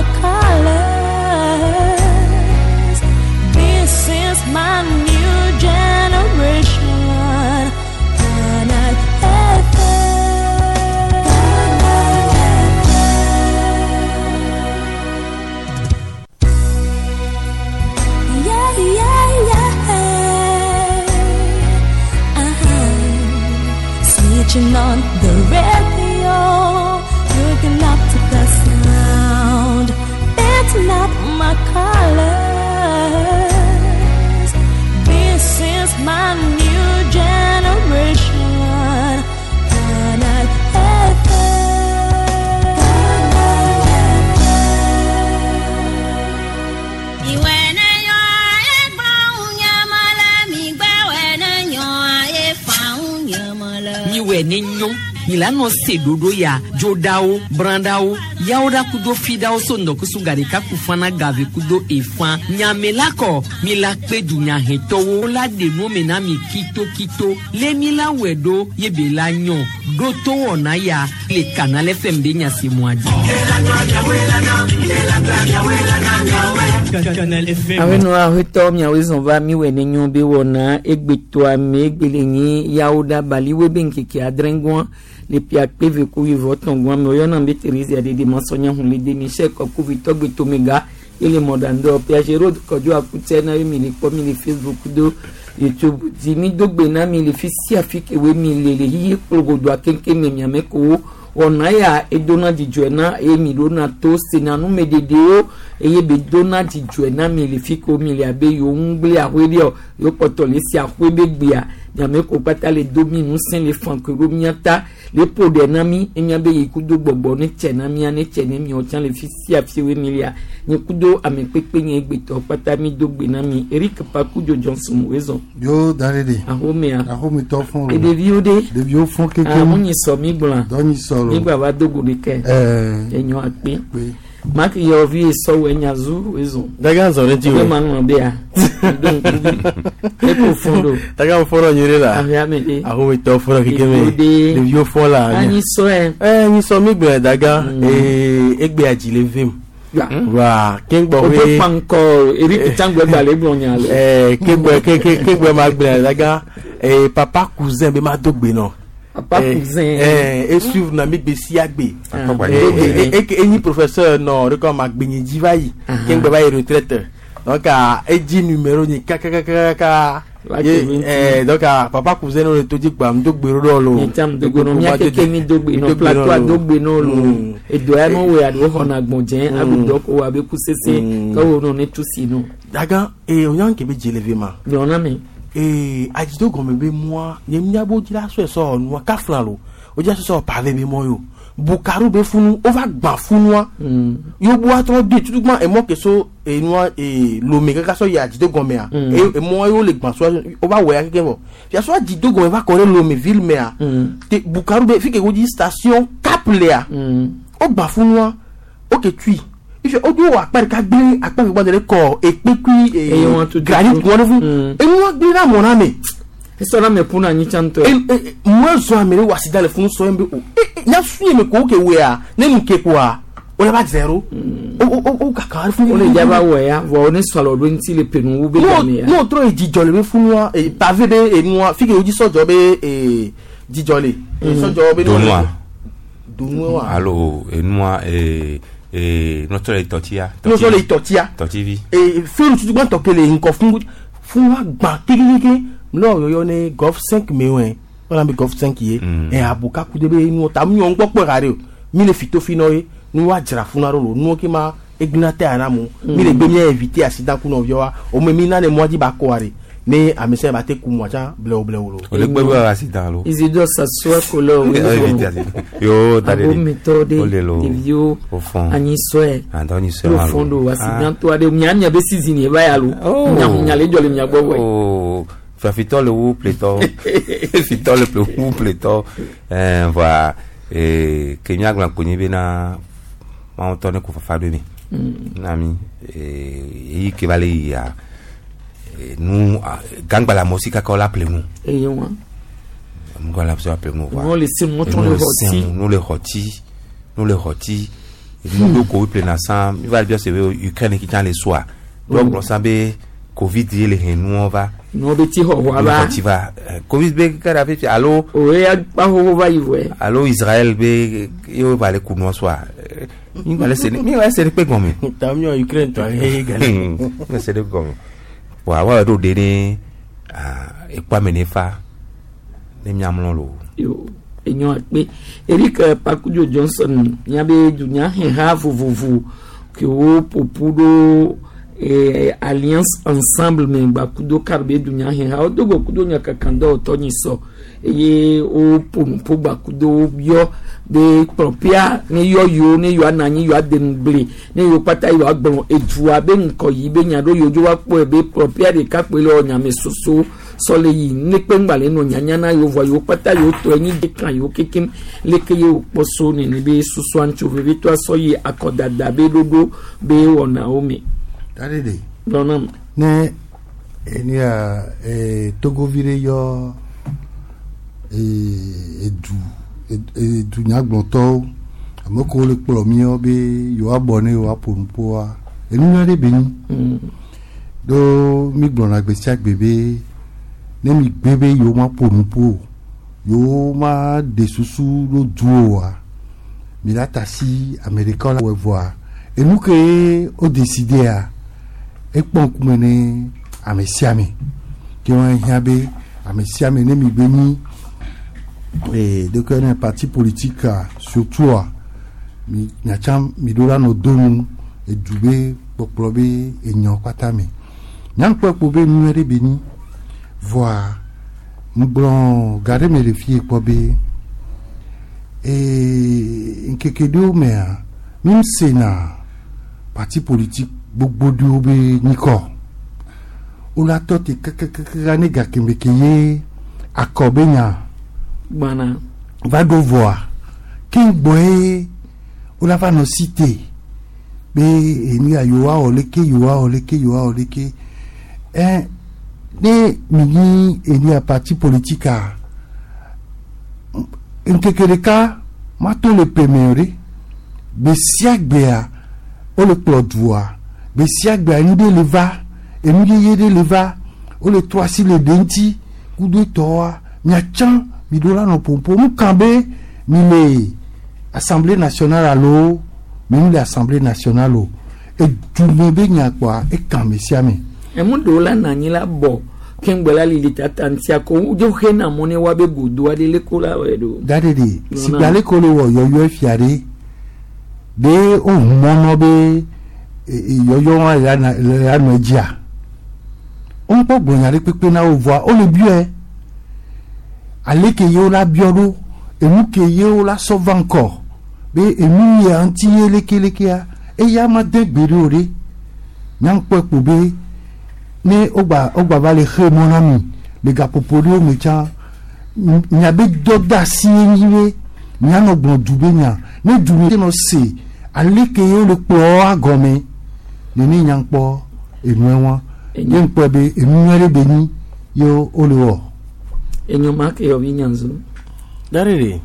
my colors. This is my new generation. And I switching on the radio, looking up to the sound. It's not my colors. This is my new generation. And I Nenyo Milano sedodo ya jodao brandao yaoda kudo fidao sondo kusugari kakufana gave kudo efan nyamelako milakpe dunya hetowo la de no menami kito le mila wedo yebela nyon doto ona ya le canal FM de nyasi moadi Aveno a heto mi awezon va mi we nenyo be wona egbeto ame egbelenyi yaoda baliwe benkeke adrengwan les piakpe veku voton gwa me yona mbeterize ade de masonya hunle de Michel Kokuvi togbe tomega ele modando piagero kojo akute na mi le po mi le Facebook do YouTube di mi dogbe na mi le fisi afike we mi le yi progodo akenke me mi ameko ona ya edona di joena e mi dona to senanu mededeo eye be dona di joena mi le fiko mi le abe yo ngble ahwedio yo potole si ahwebe gbia nyameko pata le dominu sen le fankero miata le pode nami enyabe yikudo gbogbo ne chenami ane chenemi o chan le fisi afiwe milia nyekudo amepepe nye egbeto pata mi dogbe nami Eric Pakujo Johnson wezo yo darede ahome to fon e de viode de vio fon keke amunyi so mi blan doni soro nígbà wa dogo de ke enyo ape mak yo vi so wenyazu wezo daga zo ne jiwe ma no be a e ko fondo daga foro nyire la aviamede ahome to foro keke me de vio fon la ani so ni so mi gbe daga egbe ajile vim wa kengbo we o panko Eric Tangwe bale blonya le kengbo ma gbe daga papa cousin be ma dogbe no papa cousin et suivre na mi gbesi agbe eni professeur no reko ma gbenyi jivayi kengbe ba retraite donc eji numéro ni kaka donc papa cousin no to jigba mdogbe ro lo nitam dogo no mi akeke mi dogbe no plateau dogbe no lo edo ya no we ado hona gbonjen abudoko wa be kusese ka wo no ne tusi no daga onyan ke be jeleve ma no na mi ajido gome be moi nyemnya bo jira so no ka flalo o ja so pavé be mo yo bukaru be funu o va gba funua yo bo atro de tutugba e mo ke so enua lo me ka so ya ajido gome a e mo yo le gba so o va we akeke bo ya so ajido gome va kore lo me ville me a te bukaru be fike go di station Caplea o gba funua o ke tui ife odu wa pare ka gbe apare gba de ko epeku granit wonu fu e mo gbe na mo na me so na me puna nyi chanto mo so amere wasida le fun so mbe o na suye me ko ke we a na mu ke kwa o le ba zero o ka ka fu o le jaba we ya wo ni solo do nti le penu wo be ni ya no tro ejijole be fun wa pavé be enua fike oji sojo be jijole sojo be donwa allo enua notre les tortillas tortivi film tu gba tokele nko fun wa gba kekeke lo yo ne golf 5 mewen wala be golf 5 ye abuka ku de be nu ta mu yon gbopo rare o mi le fito fino ye nu wa jira fun aro lo nu ki ma ignite ara mu mi le gbe mi inviter accident ku no yo wa o me mi na ne mo ji ba ko are ni amese ba te ku mo cha bleu lo o le gbe accident lo isido sasua kolo yo tade o méthode de vieux ani soe andoni soe lo fondo accident to ade nyanya be sizini ba ya lo nya le jole nya gbo we fitole ou pleto fitole ou pleto voilà kenya glan koni bena ma on tourne ko fa de mi nami e qui va aller ya nous gangba la musique qu'on l'appelle nous on l'appelle nous on les nous le roti nous ko plein ensemble il va bien c'est Ukraine qui tient les soirs donc on savait Covid il est nous va no be ti ho wa ba Covid be kara fait allo o ya pa ho va iwe allo Israël be yo va le coup no soir il va laisser mais va c'est pas comme tamio Ukraine toi égal c'est de comme wa wa do dene e pa menefa ne miamlo lo yo enyo akpe Eric Pakujo Johnson nya be dunya he ha vuvu que o popudo alliance ensemble me ba kudo karbe dunya he ha odogo kudo nya kakanda otonyi so ye o pompo ba kudo bio be propia ne yo ne yo ananyi yo adenble ne yo pata yo agbon ejua be nko yi be nya do yo jo wa po e be propia de kapele onya me soso sole yi ne pengbale no nyanya na yo vo yo pata yo to enyi de kan yo kekim leke yo poso ne be susu ancho be to aso yi akodada be dodo be wona omi Dadede. Donam. Ne ni a Togo vire yo du nyagbonto amoko le plomi obe yo abone yo aponpo a enu na de beni do mi gbona gbesi agbebe ne mi gbebe yo ma ponpo yo ma de susu lo duoa mi la tasi america la wevoa enu ke o décider a ekpon kumene amesiame ki won hiabe amesiame ne mi beni de que un parti politique surtout mi nyacham mi dola no donu e dube poplobe enyo kwatame nyang popobe nuere beni voir mblon garder me refier pobe et inkekedo me même sénat parti politique gbogbo di obe niko o la toti kakakane gakembekeye akobenya bana va devoir king boy o la va no cité be eni ayowa oleke ne mini eni a parti politique a nkekereka mato le premiere be siagbea o le plodwa be siagbea ni de leva eni de yede leva o le toisi le denti kudo toa nyachan mi dola no pompo mu kambe mi le assemblée nationale alo mi le assemblée nationale o e dumebe nyakwa e kambe siame e mu dola na nyila bo kengbela lilita tantia ko jo hena mone wa be gudu ade le kola wedo dadede si gbale ko le wo yoyo fiare de o mono be yoyo wa la no jia on po gbonyare pepe na o voix o le bieu aleke yo la bioro emu ke yo la sauve encore be emu ya anti leke a e ya ma de gbere nyang popo be ne ogba va le khe mon ami le gars popolo me cha nya be doda si yiwe nya no gbon dube nya ne dube no se aleke yo le po agome ni nyang po enu won yen po be enu re be ni yo olowo enyo make yo vinyanzo darere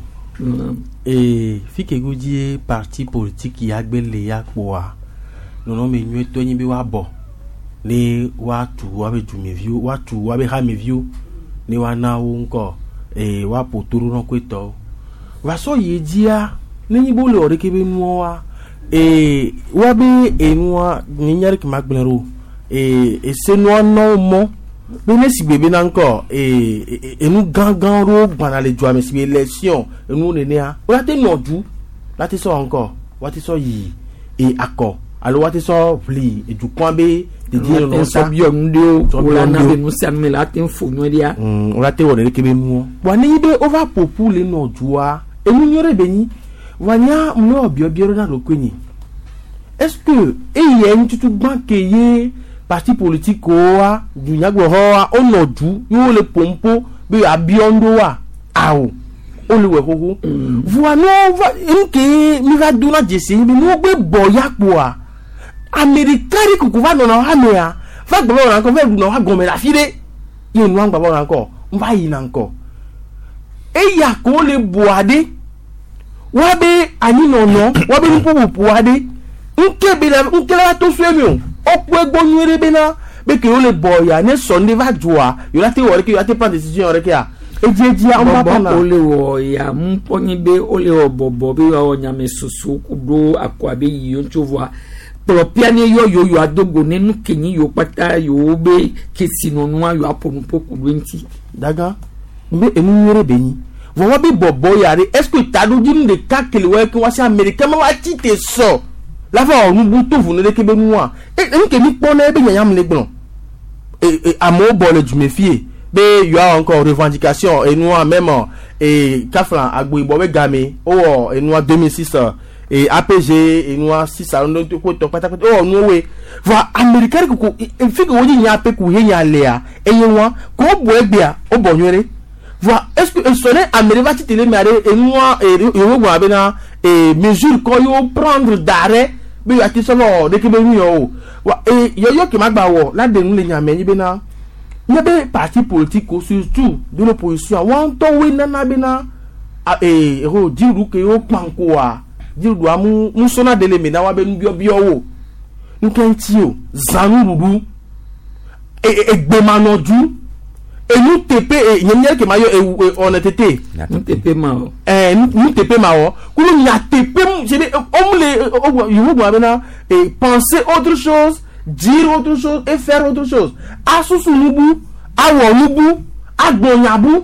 fike gudie parti politique ya gbele ya poa nono me nwe to yin bi wa bo ni wa tu wa be dumevio wa tu wa be hamevio ni wa na wo nko wa poturu no kweto wa so ye dia ni bo le ore ke be nu wa wa be enwa ni nyare ki magblero se no mo bene si bebe na nko enu gangan ro gbana le jo ame si election enu ne ne a o la te noju láti so nko wa ti so yi akọ alo wa ti so pli ejukwan be de di no so bi onde o la na be nu si anme la te fonu dia o la te wona ke be mu wa ni be over popule noju a enu nyore be ni wa nya mo obi ro na ro kwenyi est-ce que ye ntutu gban keye parti politique wa du nyagbo ho wa onoju yo le pompo be abiondo wa awo o le we hoho voa no va nke mi va dona jesi mi mo gbe boya po a americani kuku va no na ha me a va gbo na ko ve no ha gome la fire ye nu an gbo na ko mba yi na nko e ya ko le boade wabe ani nono wabe nupo wade nkela to swemi opo egbo nyere be na be ke o le boya ne Sunday va joa yo lati wori ke yo lati prendre décision re ke a eji on va pas o le wo ya mponyi be o le obobo be wa nyame susu kudo akwa be yi ncho voa propia ne yo adogo ne nu kenyi yo pata yo be kesino nu yo aponu poku nti daga mbe enu nyere be ni wo be bobo ya re est-ce que ta do jinu de ka kele we ke wa si américain ma wa ti te so la fa onu bu to fu ne ke be nu a ke mi po na be nyam le gbon amo bo le du méfier be il y a encore revendication et nous même et Kaflan agbo ibo be game o et nous 2006 et APG et nous 6 alors to ko to pata o no we va américain ko fi ko woni nya pe ku he nya le a eye won ko bo egbe a o bo nyere va est-ce que sonner américain va titiller mais et nous et yo gbo abena et mesure ko yo prendre d'arrêt be ya ti so no de ke be mi o wa e yo ki magba wo la de nu le nya me ni be na il y a des partis politiques surtout de l'opposition on tombe nana bena ero diru ke o panko a diru amu musona dele me na wa be nbio wo nkanti o zanurudu egbemanoju enu tepe nyemye ke mayo honnêteté tepe ma o nu tepe ma o kulu nya tepe je omle you go abena penser autre chose, dire autre chose et faire autre chose. Asusu nubu, awo nubu, agbonyabu.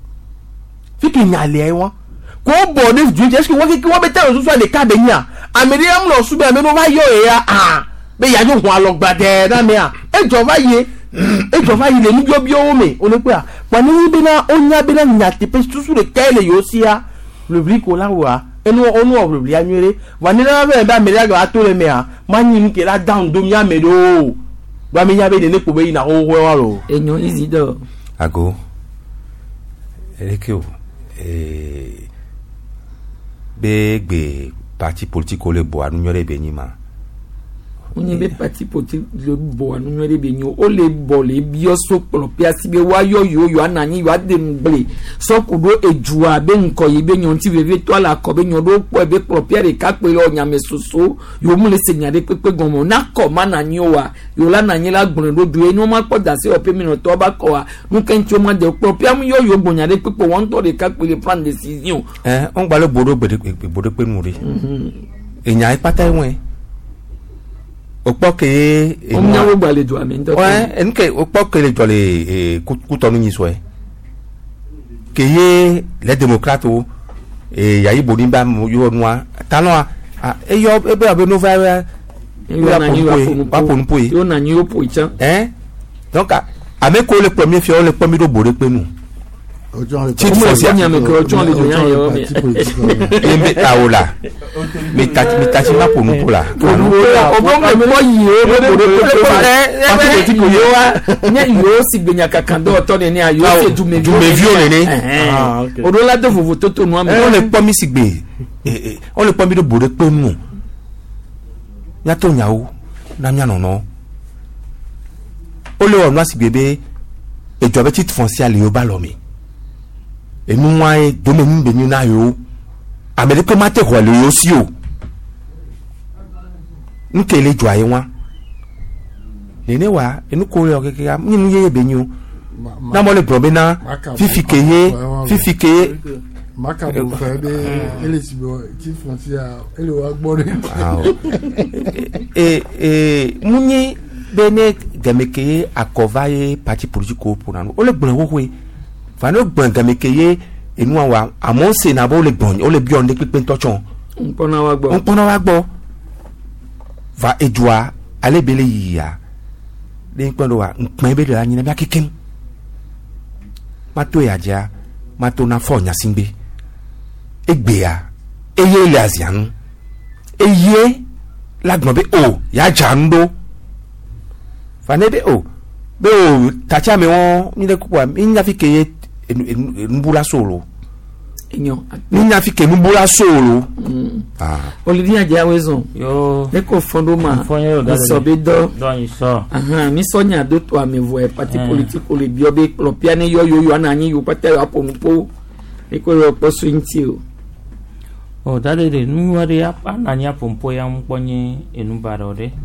Fiki nyale won. Ko bode du est-ce que won be tell so le ka be nya. Ameri am lo su be me no va yo ya be ya jo kwa lo gbade na me a. Ejova ye le ni bio o me. O le pe a. Kwa ni bi na onya bi na nya te pe susu le ka le yo si a. Le brico la wa. Enu onu obli anyere vanila be ba me ga atole me a manyi nke la down do mi amedo ba mi nya be ne ko be na ho ho wa ro enyo izido ago elekeo be parti politique le bo anu nyore be nyima onye be parti politique le bo anu nyore be nyo o le bo le bio so polopia si be wa yo ananyi yo ade mble so kudo ejua be nko yi be nyon ti veve to ala ko be nyon do po be polopia re ka pe lo nyame soso yo mu le senya de pepe gomo na ko mananyi wa yo la nanyi la gbon do du enu ma po da se o pe mi no to ba ko wa nu ken ti o ma de polopia mu yo gbonya de pepe won to de ka pe le prendre décision on gba le bodo pe nu re enya ipata won okpoke omnyawo gbalejo ami ndo enke okpoke le jole kutonu yin so keye les démocrates yayi bodimba yo nwa talon eyo ebe abe no va pa ponpo yo na nyi opo icha donc ameko le premier fion le premier do bore pe nu ti mo se nya me ko ojo le do yan yo mi embe taola mi tati ma ponpo la obo me mo yi o bore ti ko yo wa nya yo si gbenya kakando to ni ayo se du me viole ni odo la de vovo toto nu am on le pomi sigbe on le pomi do bore pe nu nya to nyawo na nya no o le o no sigbebe ejo be titre foncier le yo ba lo mi enu nwa e do me mbe ni na yo america ma te ho le yo si o nkele jo aye nwa nene wa enu ko yo keke ya ni ye be ni o na mo le probe na fifike maka bo fa be ele si bo ti foncier ele wa gbore munyi bene gameke akovaye parti politique pour nan o le gbon wo we fa no gbon gameke enu wa amonse na bo le gbon o le bi on de pipe ntochon mpona wa gbo va ejua ale bele yiya de nkondo wa npon be de la nyina bia kikin mato yaja mato na fo nya singbe egbea eye le azian eye la gbon be o ya jando fanede o be o tacha me won ni de kupo mi nya fi keye nbula solo enyo ni nya fi ke nbula solo olivia ja wezo yo le ko fondo ma so be do so mi so nya do to amevo e parti politique o le biobe klopia ne yo ananyi yo pata aponpo e ko ro poso inti o Oh, dade de nuari apa nanya pompo yang ponye enubaro de.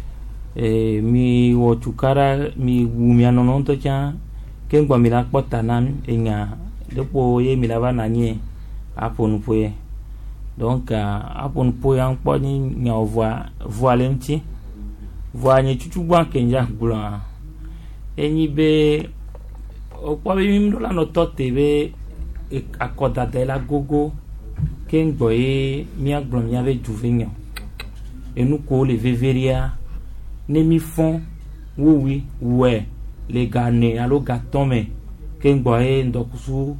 Mi wo chukara mi wumia nononto cha kengwa mila kpota nan enya depo ye mila ba nanye apon poye. Donc apon poye yang ponye nya voile nti. Voanye chuchugwa kenja gula. Enyi be okwa be mimdola no tote be akoda de la gogo kengbo e mia glom ya be juvenyo enu ko le veveria ne mi fon oui ouais les gane alo gatome kengbo e ndokusu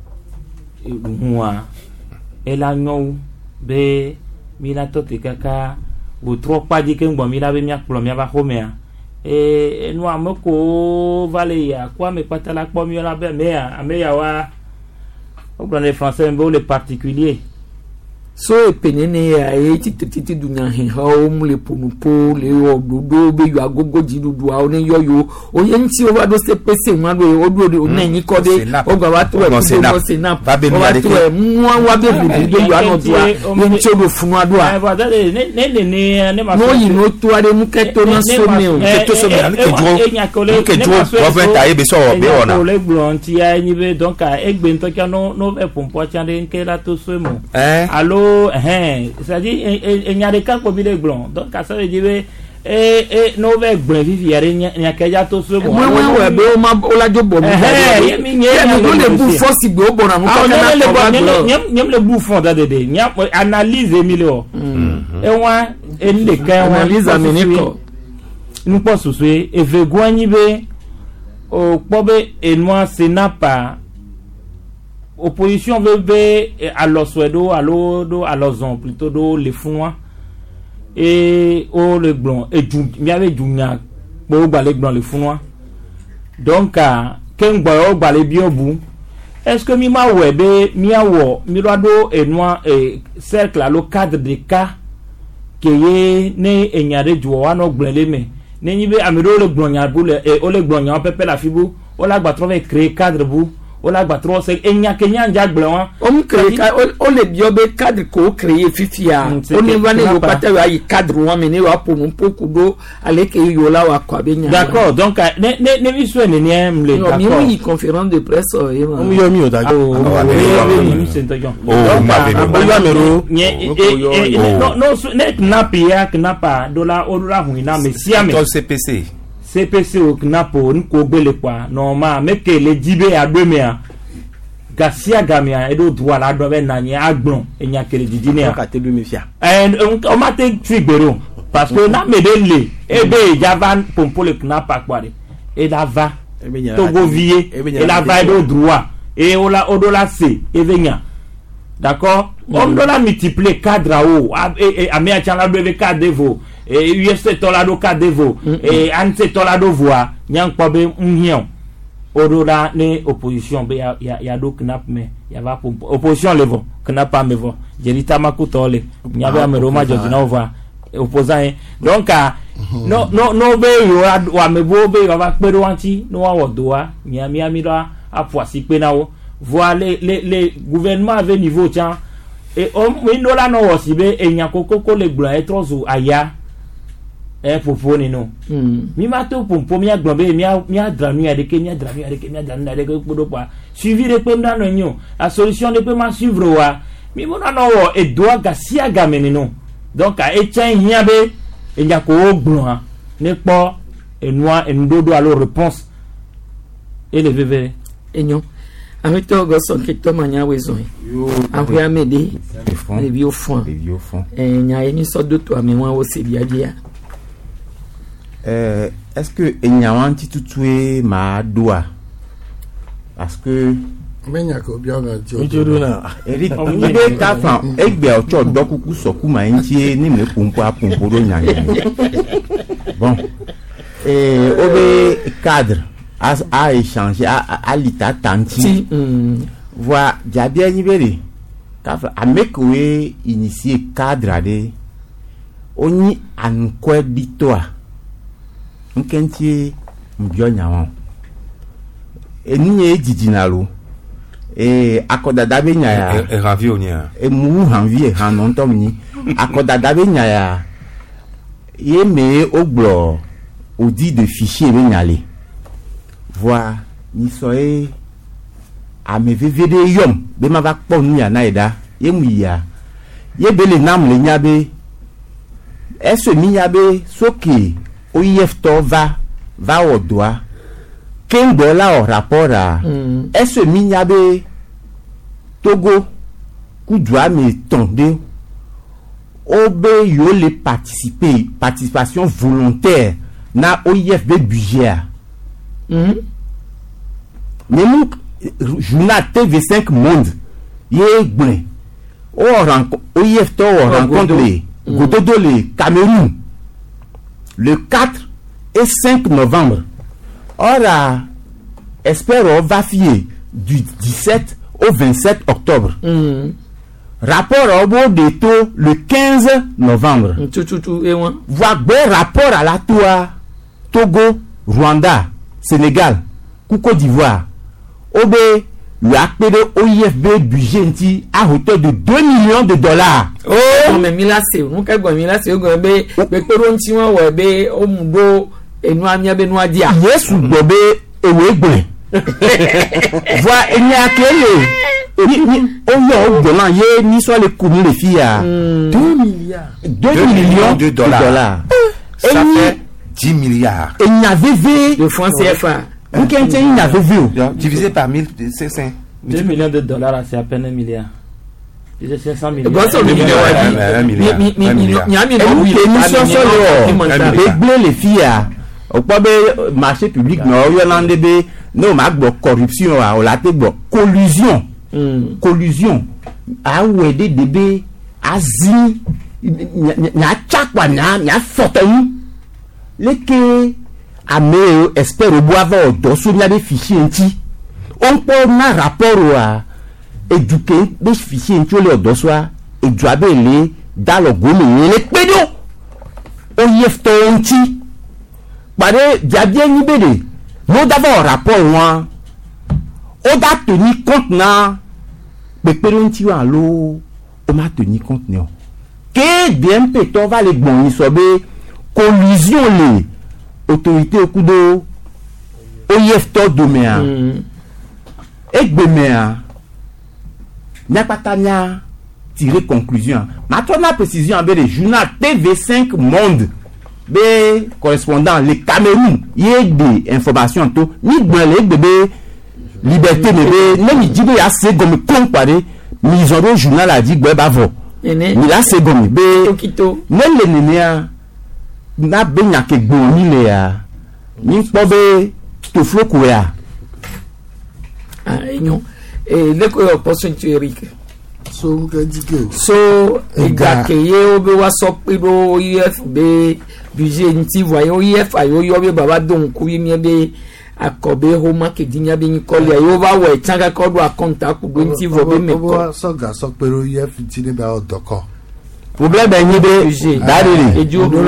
moi ela nyo be mi la tote kaka o tro pa di kengbo mi la be mia glom ya ba homea enu amoko vale ya kwa me patala kwa mi la be meya wa au les français un les particuliers so penene ya titi dunya he ha mu le ponupo le ododo be yu agogo jidudu a oni yoyo oye nti o wado se pese nwado odo na yin ko de ogba wa to e no senap babe mi ade ke mu wa be bu be yu anodo a nti odo funu ado a ne ma no yi no to ade mu keto na so me o keto so me ke jo government aye be so be ona o le blonti ya ni be donc a egbe nto ka no e pompo chande nke la to so mo allo c'est-à-dire il y a des cas comme il est blanc donc ça veut dire no ve gbon vivi yare nya keja to so mo we be o ma o la jo bo mi le bu force gbe o bo na mo ko na nyem le bu fond de nya analyse Emilio wa en le ka analyse ameniko nous pas so e vegwani be o pobe enwa senapa opposition veut à l'oswedo à l'odo à l'ozon plutôt do les fonds et au le blanc et il y avait dunya pour balé blanc les fonds donc ken boyo balé bien bout est-ce que mi ma webe mi awo mi rado et noir et cercle à le cadre de cas que ye ne enyare juo wa no gblele me ne nyibe amiro le blanc nya boule et o le blanc nya pepe la fibu o la gba trouver créer cadre bout o la gba trop c'est enya kenya nja gblewa o mu créer o le biobe cadre ko créer fifia o ne va ne yo pata wa yi cadre wa me ne wa po mu poku do ale ke yo la wa kwa benya d'accord donc ne mi so ne ne mle d'accord no mi yi conférence de presse o e ma mi o dago mi se ntojon no ne knapa dola odura huina me siame CPC au knapo nko bele kwa normal meke le dibe adwemea gasia gamia edo droit la do be nanye agbon enya kele didine ka te do me fia on ma te trigbero parce que na me de le ebe javan pompo le knapa kware e da va to go vie e la va edo droit e ola odola se evenya d'accord on dola multiplier cadre o a me a chala do be cadre vo et USC tolado kadevo et ante tolado voix nyang pobe nhion odola ne opposition be ya do knap me ya va opposition levo knap pas me vo jelita makutole nyabe ameroma jodina ova opposant donc no be yo wa me bo be va pedo anti no wa wodoa nyami do apoisi pe na wo voilà les gouvernements avec niveau tiens et on indola no wosibe enyakoko le gblon etrozo aya popone no mi ma to pompo mi agbobe mi adranu ya de ke mi adranu ya de ke mi adranu ya de ke podo pa suivi de pe na no nyo la solution de pe ma suivre wa mi mo na no wo e doa gasia gamene no donc a etchen hia be enya ko ogbon ne po enwa endodo alo réponse et le veve enyo arito go son ke to manya wezon afi amede le vieux fond enya eni so do to ame wa wo se biadia est-ce que enyawanti tutue ma doa parce que menya ko bia na joduna Eric ibe ka fa egbe ocho dokuku soku ma ntie ni me pompo apompo do nyanya bon obe cadre a échanger à l'état tanti voilà jabia nibere ka fa amekowe initier cadre de oni ankwe ditoa nkentie mbio nyawo eniye ejijinalo et akodada be nya ya e ravi onia e mu hanvie han non tom ni akodada be nya ya ye me oglo audit de fichier be nya le voir ni soe a me vvd yom be ma va kpo nu ya na ida ye mu ya ye be le nam le nya be est-ce mi nya be soki OIF to va au doigt quel dollar au rapport à est-ce mi nya be Togo ku doit me tomber obe yo le participation volontaire na OIF be budget même journal TV5 Monde ye gben OIF to rencontre les Gododo le Cameroun le 4 et 5 novembre. Or, espère va fier du 17 au 27 octobre. Rapport au bout de taux le 15 novembre. Voir bon rapport à la Toua, Togo, Rwanda, Sénégal, Côte d'Ivoire. Obe, le acte de OIFB budget à hauteur de 2 millions de dollars. Oh, mais Mila c'est, on peut voir Mila c'est, on peut perontiwa ou be omudo et noamia be noadia. Yes, bobe et wegbe. Voir il y a quel on y a ni soit le coût les filles à 2 millions de dollars. Ça fait 10 milliards. Et il y avait de francs CFA. Vous qui il y avait vu divisé par 1500. 2 millions de dollars, c'est à peine 1 milliard. C'est 500 millions. Les filles au marché public, non, corruption, collusion. Collusion. Ah ouais, des bébés, Asie, n'a chakwa, n'a fortune. Les que, à me, espère au bois, dosso, n'a des fichiers, on peut un rapport à éduquer des fichiers sur le dossier et du abélé dans le goût les pédos on y est tonti pare bien libéré nous d'abord rapport moi on a tenu compte na mais pédon ti wa lo on m'a tenu compte non que bien péto va les bons sobe collusion les autorités au coup de OIF to doméa Ekbemea n'a pas tania tiré conclusion. Maintenant la précision avec le journal TV5 Monde be correspondant le Cameroun y a des informations tout ni dans les bébés liberté bébé même il dit assez comme comparé mise en journal a dit bavo ni là c'est comme be même les nénéa na benya ke gboni le ya ni pobe to flo koya. Et le poisson Eric. So egakeye obe wa sopido IF be budget nti voyo IF ayo yo be baba don ku mi be akobe homa ke dinya be ni kole ayo ba we tanga ko do account ku do nti vo be me ko so ga so pero IF ti ne ba odoko problème ben ni be dariri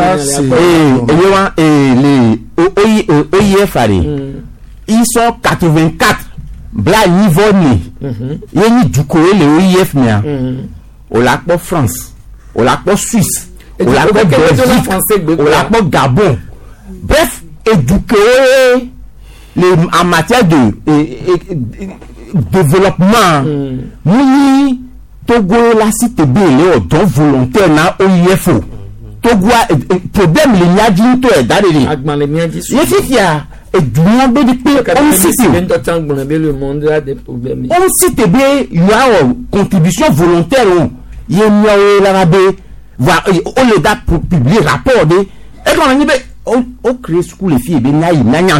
les OIF ils sont 84 bla niveau ni yeni duko le OIF nia o la po France o la po Suisse o la po Belgique o la po Gabon bref éduquer en matière de développement muni Togo la cité be le don volontaire na OIF Togo problème le nyadi to e dariri agban le nyadi yefifia et du monde de on cite le monde a des problèmes on cite bien il y a une contribution volontaire il y a l'arabe va on le da pour publier rapport de et quand on crée school les filles bien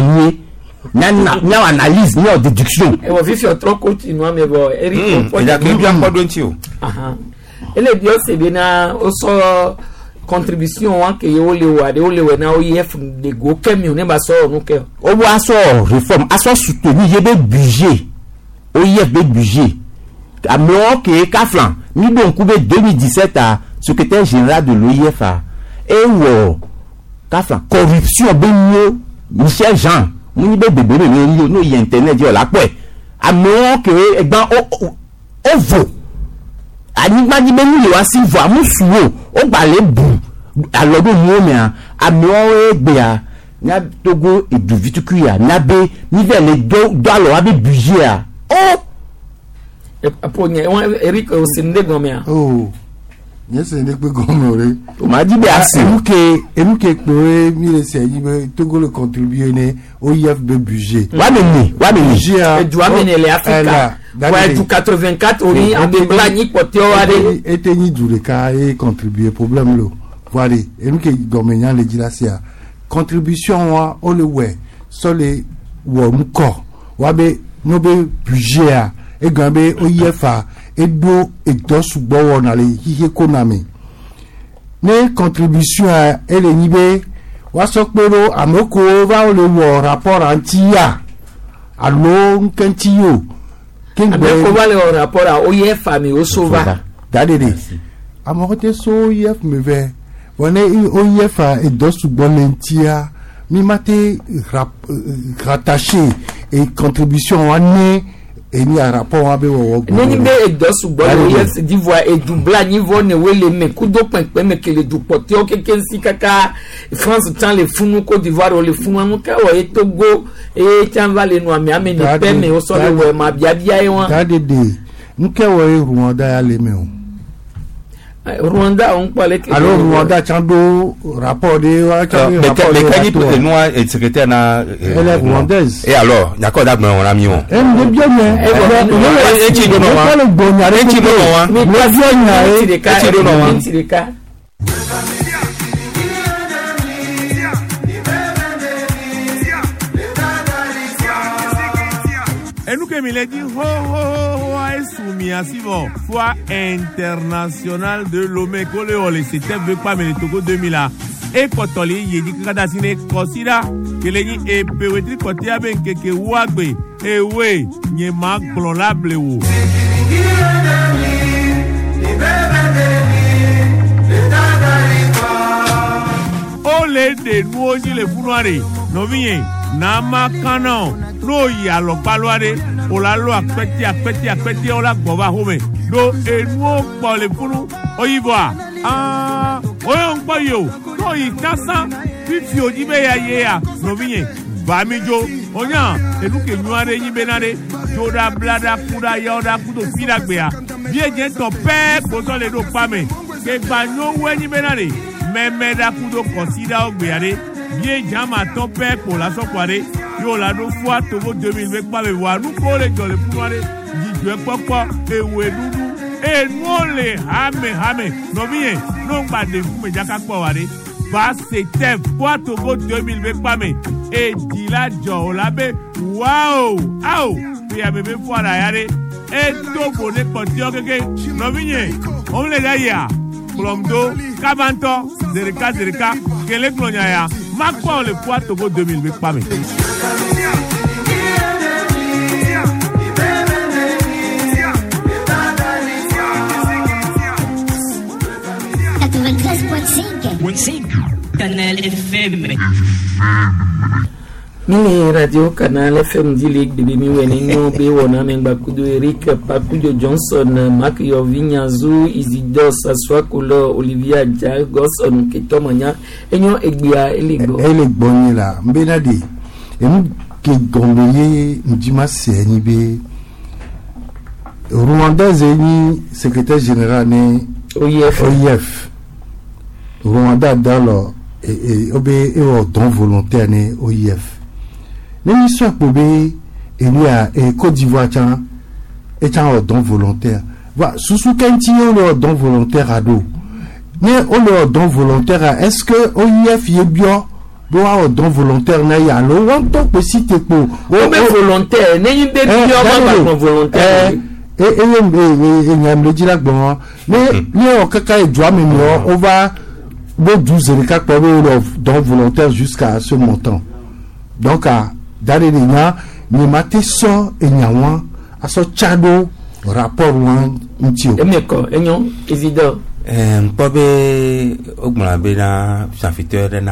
na analyse na déduction et on vit sur trop continuer mais bon Eric il y a bien pas d'entio et les bio c'est bien aussi contribution que yo le na OIF de go camion ne ba so no ke o bo aso réforme aso soutenir yebe budget OIF be budget amio ke kaflan ni bon ku be 2017 à secrétaire général de l'OIF et wo kaflan corruption be Michel Jean ni be bebe no internet yo la pe amewo ke egba o vo anyigbaji be nule wa si vo amusuwo o gba le bu alodo mu me a amewo egbe a nya togo eduvituku ya na be ni ve le do alo abi budget a aponye Eric osinde gomea yes ne pe gomore o ma di be asi emuke pe mi le se yi be togo le contribuer ne OIFB budget wa be budget du amene le Africa wa du 84 ori ande blani potio wade ete ni dure ka e contribuer problème lo voilà emuke gomenya le dilasia contribution wa o le we so le wo nko wa be no be budget a e gan be OIFA edo sugbo wona le hihe konami ne contribution a ele nibe wa so pero amoko va o le wo rapport antia alo nkentiyo amoko va le rapport a OIFA mi o sova dadede amoko te so OIF me ve wona OIFA edo sugbo lentia mi mate rattaché et contribution wa ne eni a rapport abe wo neni be edosu gbolo yes d'Ivoire et doubla niveau ne wele me kudo penpe me kele du pote o keke si kaka France tant le funu Côte d'Ivoire o le funu mu ka o Togo e chanva le no ami ameni pe me o so le we ma bia bia e won dadede nke wo Rwanda ya le me o Rwanda on parle que alors Rwanda chando rapport de wa chando rapport de kani pour nous et secrétaire na rwandaise et alors d'accord d'accord on a mis on de bien et ti do no wa et ti do no wa mi kwa nya e ti do no wa et nous que me l'a dit Foire internationale de Lomé Koleole c'était pas mais Togo 2000 là et kotoli yedi kada sine kosira keleni e pewetri kotia ben keke wagbe ewe nye ma glonable wo ole de nuoji le funuare no bien na makana no ya lo paloare o la lo apeti o la gboba home do enu o po le funu oyiboa o yo npo yo no yi kasa fifi oji be ya no bien ba mi jo onya enu ke nuare yin benare joda blada kuda yoda kudo fidagbe ya bien je to pe ko so le do pa me ke gba no we yin benare memeda kudo consider ogbeare bien jama to pe ko la so kware yo la do fois Togo 2020 pa me wa nu ko le jole puare jiju popo ewe dudu enu le hame no bien no gba de fu me jaka po ware ba c'était fois Togo 2020 pa me e di la jo la be wow au bi a bebe fois la yare e Togo ne poti o keke no bien on le da ya Klomdo Kabanto zerika kele klonya ya makwa le fois Togo 2020 pa me Canal FM. Mini radio Canal FM dilik bibi mi weni no be wona mengba kudo Eric Pakujo Johnson Mark Yovinyazu Isidore Saswakulo Olivia Jagoson Ketomanya enyo egbia elegbo ni la mbenade emu ke gomboye njima se ni be Rwanda zeni secrétaire général ne OIF Rwanda dans le obé et don volontaire ne OIF ne soit pobé et lui a Côte d'Ivoire est un don volontaire voilà sous kanti le don volontaire à dos mais on le don volontaire est-ce que OIF y est bien doit don volontaire na ya lo on to possible pour volontaire ne be bien volontaire et nyam le dira bon mais le kaka e doit même on va de 12 don volontaire jusqu'à ce montant donc à Darelina ni maté so enyawan aso chado rapport wan ntio emeko enyon Isidore pobe ogmala be na chafiteur de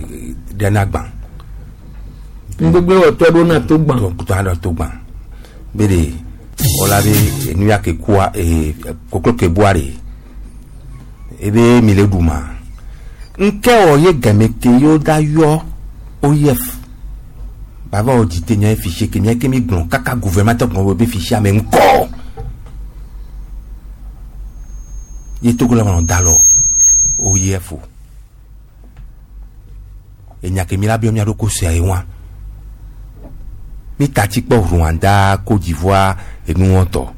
na gban ngbe o todo na to gban to gban bede ola be nu ya ke kwa koklo ke boare ebe mi le duma nke o ye gamete yo da yo oyef baba o dite nya fichier ke nya ke mi gbon kaka gouvernement to ko be fichier mais encore ye to ko la on dalo oyef e nya ke mi la bi o mi adoko se ayewa mi tati po Rwanda, Côte d'Ivoire et nous onto.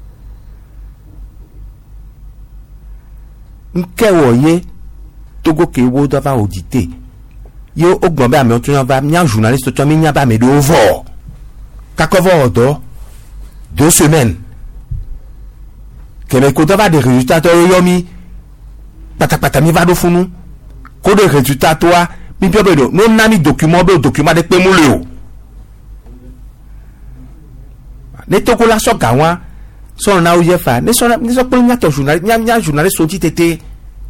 Nke woye Togo ke wo do va auditer. Yo ogbon ba me o tun va nya journaliste to mi nya ba me do over. Kakovo odo 2 semaines. Que me ko do va des résultats to yo mi pata mi va do funu. Ko de résultats toi mi pio do no na mi document be document de pe mu le o. Ne toko la so gawa so na ujefa ne so pe nya to journaliste so ti tete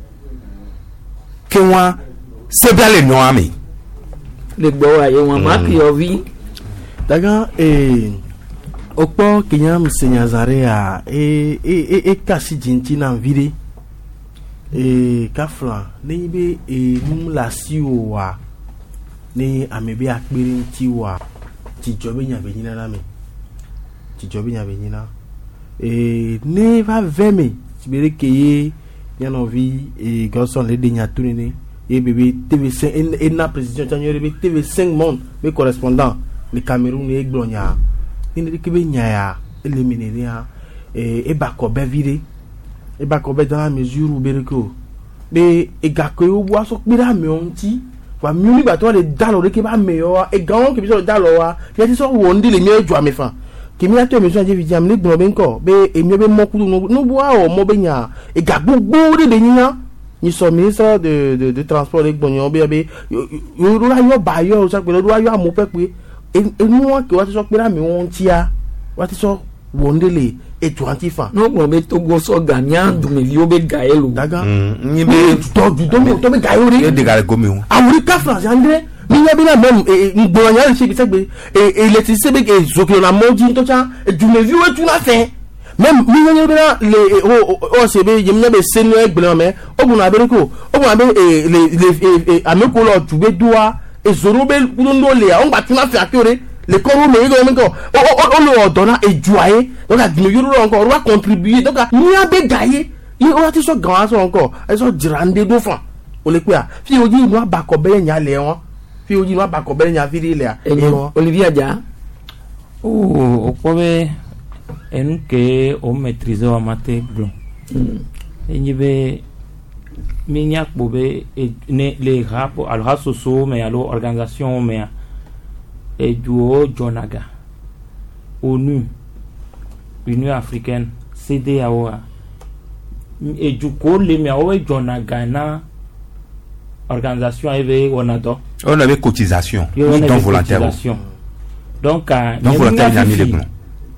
ke wa se bia le no ami le gbo wa ye won ma ki ovi daga okpo kinyam senyazare a kasi jinti na vire kafla ne be mum la si o wa ne amebe akpere nti wa ti jobe nya be nyina na me tijobi nya benyina ne va veme tibere keye yana vi garçon le de nya tunene e bébé TV5 et na président January be TV5 monde be correspondant le Cameroun e gblonya ni ke be nya ya éliminer ya e ba ko be vire e ba ko be dans la mesure où bereko be e ga ko yo wa so pira me onti va mieux ba to le dalo le ke ba me yo e gan ke bi so dalo wa ya ti so wondi le mi jo amefa kimi ato mi so je vidiam le gbon be nko be emi be moku no boa o mo be nya e ga gbogbo de nya ni so ministre de transport le gbon yo be yo ro ayo ba yo so pe lo ayo amu pe enu wa ke wa ti so pe ra mi won tia wa ti so wondele e 20 fa no gbon be Togo so ga ni andu mi li o be ga elo daga ni be to be ga yo ri e de ga gomi o awuri ka France andre mi ya bi na même ngbonya le se bi segbe le ti se be ke zokyo na moji to cha du me vi we tu na fe même mi ya bi na le o se be yem na be senu egble me ogun na be ko ogun na be le ameko lo tu be duwa e zoro be kundo le a on gba tu na fe akore le koro me go me ko o lo odona e juaye donc a dinu yuru encore on va contribuer donc mi ya be gaye yi o ti so gan so encore e so jirande do fan o le pe a fi oji inu abako be nya le won fi oji no abako be nya fi rile a Olivier Dia o pobe en que o maîtriser o mate blon enyibe minya pobe ne les rap al rasoso mais alors organisation mais et duo Jonaga ONU Union africaine CEDEAO et du coup les mais o Jonaga na organisation avait on avait cotisation donc volontaire donc volontaire il a mis les blancs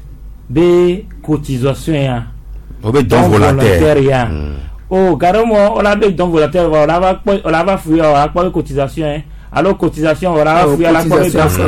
be cotisation ya on be donc volontaire ya oh carrément on a be donc volontaire on va fouiller on a pas cotisation alors cotisation on va fouiller la cotisation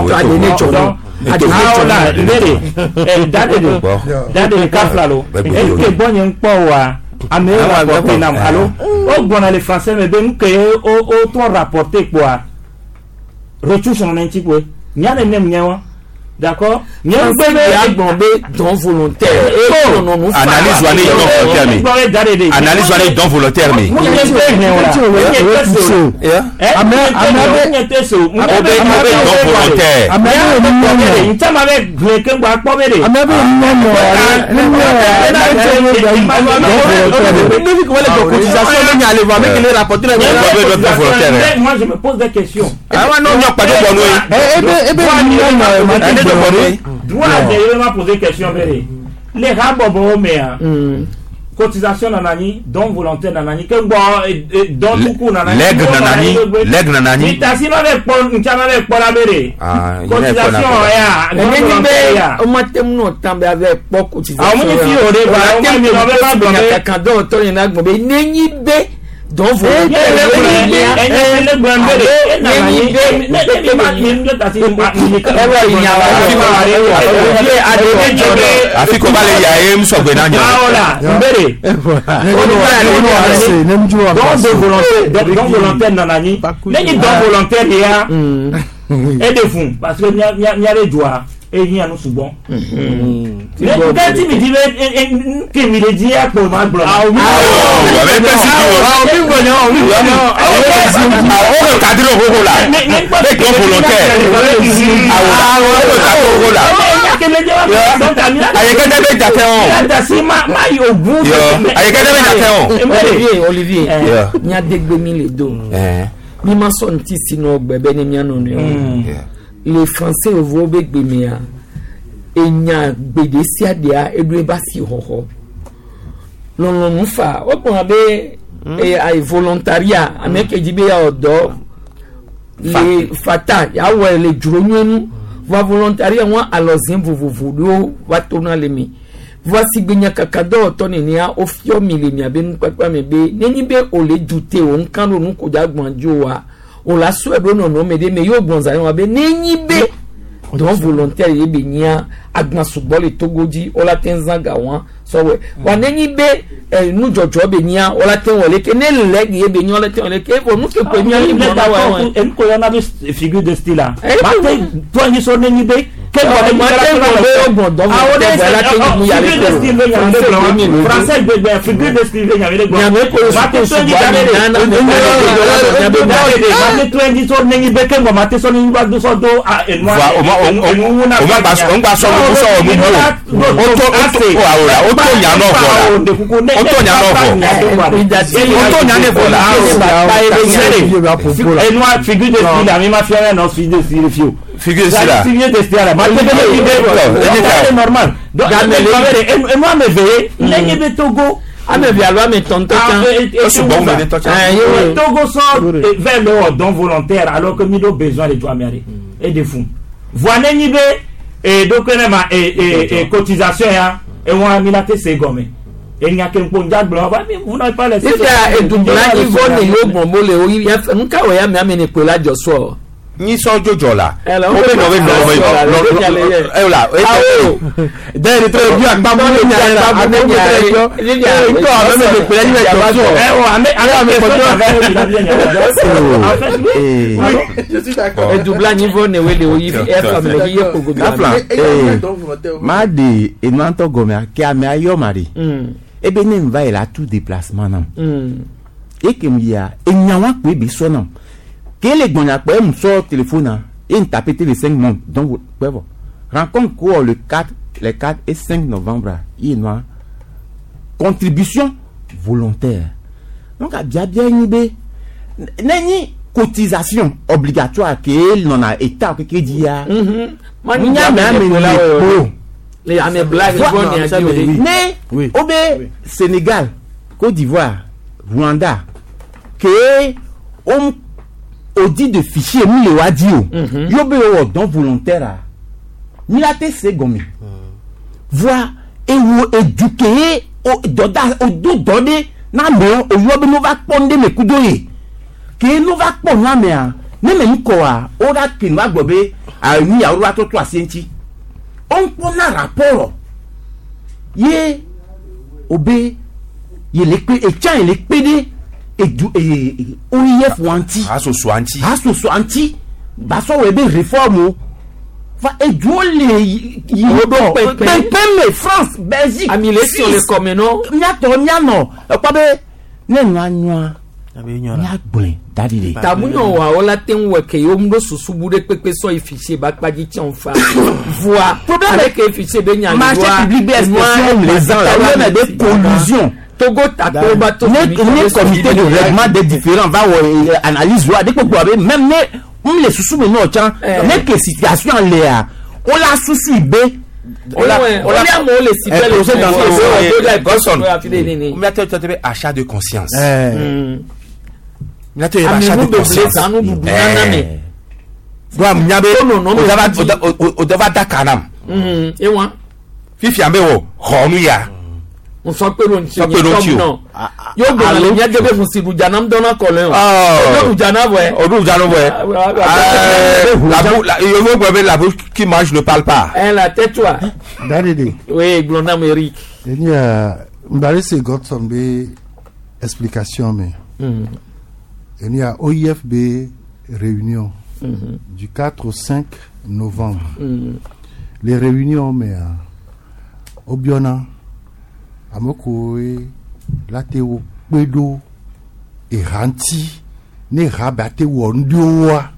date kaflalo est que bon yen po wa amela ko penam allo o bona les français mais ben que o ton rapporter quoi retouche en un petit peu nya nem nya d'accord nya bebe agbonbe don volontaire analyse wale don volontaire mais analyse wale don volontaire mais moi je me pose des questions droit de me poser question les rabobo mais cotisation nanani don volontaire nanani que don beaucoup nanani l'aigle nanani tasi no le pon nchama le pon la bere cotisation ya o matem no tambe avec beaucoup cotisation a mo ni fi ore ba o ma mi no be ma gbe kan do to yin na gbe nenyi be don volontaire àfi kò bá lè yà é sọ̀gbẹ́ náà yàn. donc volontaire nana ni lẹ́yìn donc volontaire yẹ ya ẹ de fun parce que nyare jua e yin anu ṣùgbọ́n ne ti mi di be ke mi le di apo ma gbọ o kadiro gogo la le donc volontaire ayekete be jate on Olivier nya degbe mi le do mi ma so nti sino gbebe ni mi anu ne les Français vont begmea enya gbede siadia edu ba si hoho non mufa o pon abe ai volontariat ameke jibe ya odo le fata ya wa le juro nyenu va volontariat wa alozin vovovodo va tona le mi voici gbenya kakado to ni ya ofio milenia be npapa me be neni be o le jute o nkan ro nu ko jagbanjo wa on la souhaite non mais des meilleurs bons amis on be neni be donc volontaire ye be nya agna football e togoji o la tenzanga wan so we wa neni be nu jojo be nya o la ten wole ke ne leg ye be nya o la ten wole ke ko nu ke ko nya ni mo na wa en ko yana be figure de style là ba te to ni so neni be ke ko de ma te ko bon donc voilà ke ni ya le français be figure de style nya le go ba te so ni da ne to ni so neni be ke ko ma te so ni ba do so do en moi on va so mi o to nya no et moi figure de style la même affaire non figure de style figure de style c'est normal donc et moi me veiller les de Togo ame via loi me tonton Togo sort vers le don volontaire alors que nous avons besoin de toi mairie et de fou voilà nibe et donc et cotisation ya et on milate c'est gomme et nya ke nponja gbo ba mi vous n'avez pas laissé et edubla ni vone yo gbonbo le o ya nka we ya mi amene pe la joso ni so jojo la o be no la de ni tre bi agba mo ni ya ni ko ame me pe ni je suis d'accord edubla ni vone we le o yi e family ye ko go ma de enanto gomia ke ame ayo mari ebe ne mva ila tout déplacement nam et que m'ya enyawa pe bi so nam ke le gbonya pe m so téléphone et tapé les 5 mois donc rencontre quoi le 4 les 4 et 5 novembre il noa contribution volontaire donc a bien nibe nani cotisation obligatoire que non a état que dit ya nya me la les ame blague mais obe Sénégal, Côte d'Ivoire, Rwanda que on audit de fichiers mi le wadio yo be o don volontaire mi la te se gomi voir et wo éduquer o doda o do dode na me o yo be no va ponde me kudoye que no va pon na me a ne me nko a o da kin wa gbobe a ni ya o wa to to asienti on pon na rapport ye obe ye le pe e chan le pede et du et OIF wanti aso anti ba so we be réforme va et du le yodo pe France Belgique amile sur le communo nya no pa be ne nwa nya gbin dadile tabuno wa ola ten weke yo mdo susubude pepe so fichier ba pa di ti on fa voix problème avec fichier be nya marché public expression les gens là de collusion Togo tato bato ne comité de règlement des différents va analyse loi dès que même ne les sous mais non chan ne que situation léa on la sous be on la mo le sibel projet dans Godson on met achat de conscience on a achat de conscience doa mnyabe o dava dakanam e wa fifi ambe wo honu ya on so pe ron ti yo gbona le nya gebe fun sibu janam dona kolon o jana boy il faut que la bouche qui mange ne parle pas. La tais-toi. Dadede. Oui, glonam Eric. Il y a m'bare c'est Godson be explication mais il y a OIFB réunion du 4 au 5 novembre. Les réunions mais Obiona amoko lateo pedo et ranti ne rabate wondioa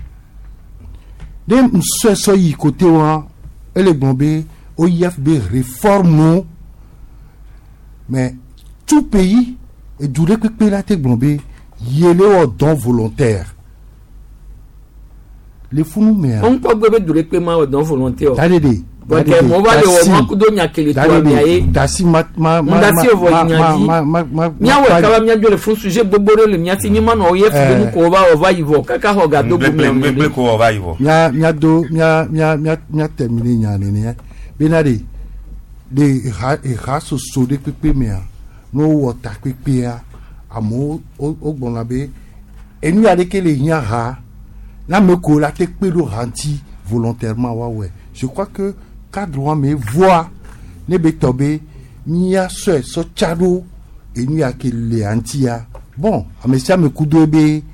dem so yi côté wa ele gbonbe OIFB réforme mais tout pays est duré que la te gbonbe yele o don volontaire les funu mais on peut bebe duré que ma o don volontaire dadede donc mo va le o mo kudo nya kele to abiaye dasi ma nya we kaba nya jole fu sujet bobore le nya tinyi ma no OIFB mu ko ba o va yivo kaka ho ga do ble ko o va yivo nya terminer nya ne benade de raso so de pepe me no water pepe amo ogbon be enu ade ke le nya ha na me ko la te pe do ranti volontairement wa ouais. Je crois que cadre me voit ne betobe mia so chado et ni a que les antia bon amesia me kudobe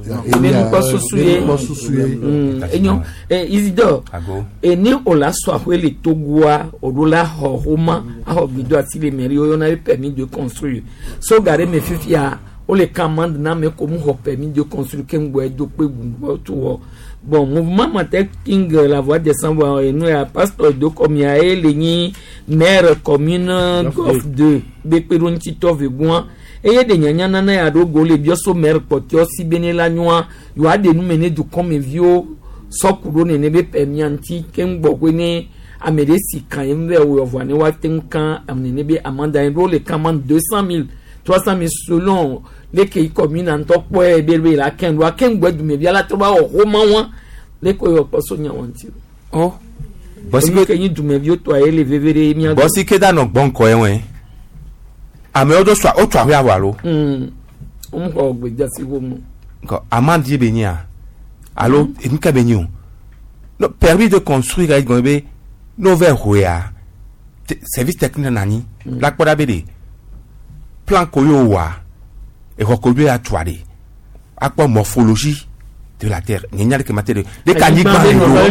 enyo Isidore eni ola so ahwele togua odola homa ahogido atile meri oyo na permis de construire so gare me fifia o le commande na me comme ho permis de construire kembo edo pe to bon mouvement matek king la voix des sans voix et nous a pasteur de comme ya eleni maire commune gof 2 beperon tito vegouan et de nyanya na ya do go le bioso maire potio si benela noa yo ade nu mene du comme vieux sokuro ne ne be permis anti kembo ko ne amedesi kan yemwe wo voine wa tenkan amne be amanda en role commande 200,000 300,000 selon les qui communes en top point belwe la ken wa ken gbedu me bia la troba o roma wa le ko yo paso nya wanti oh bosi ke yin du me bio to ele vevere mi bosi ke da no gbon ko enwe ame odo so o twa hwa waro ko gbeja si wo mu ko amandi benia allo emika benyu no permis de construire avec gombe no ver hoya service technique nani la kpoda bede plan koyo wa et reconduire à toi à quoi morphologie de la terre n'y a que matière des canigmas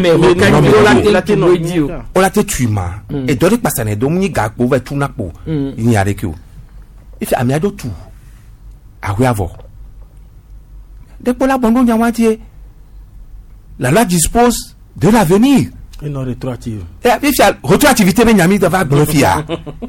on la tête humain et d'autres personnes donc ni gars pour tout n'a pas il n'y a que il fait amiado tout à quoi avoir dès pour l'abandon il y a moitié la loi dispose de l'avenir et non rétroactive et puis rétroactivité mais n'y a pas de glofia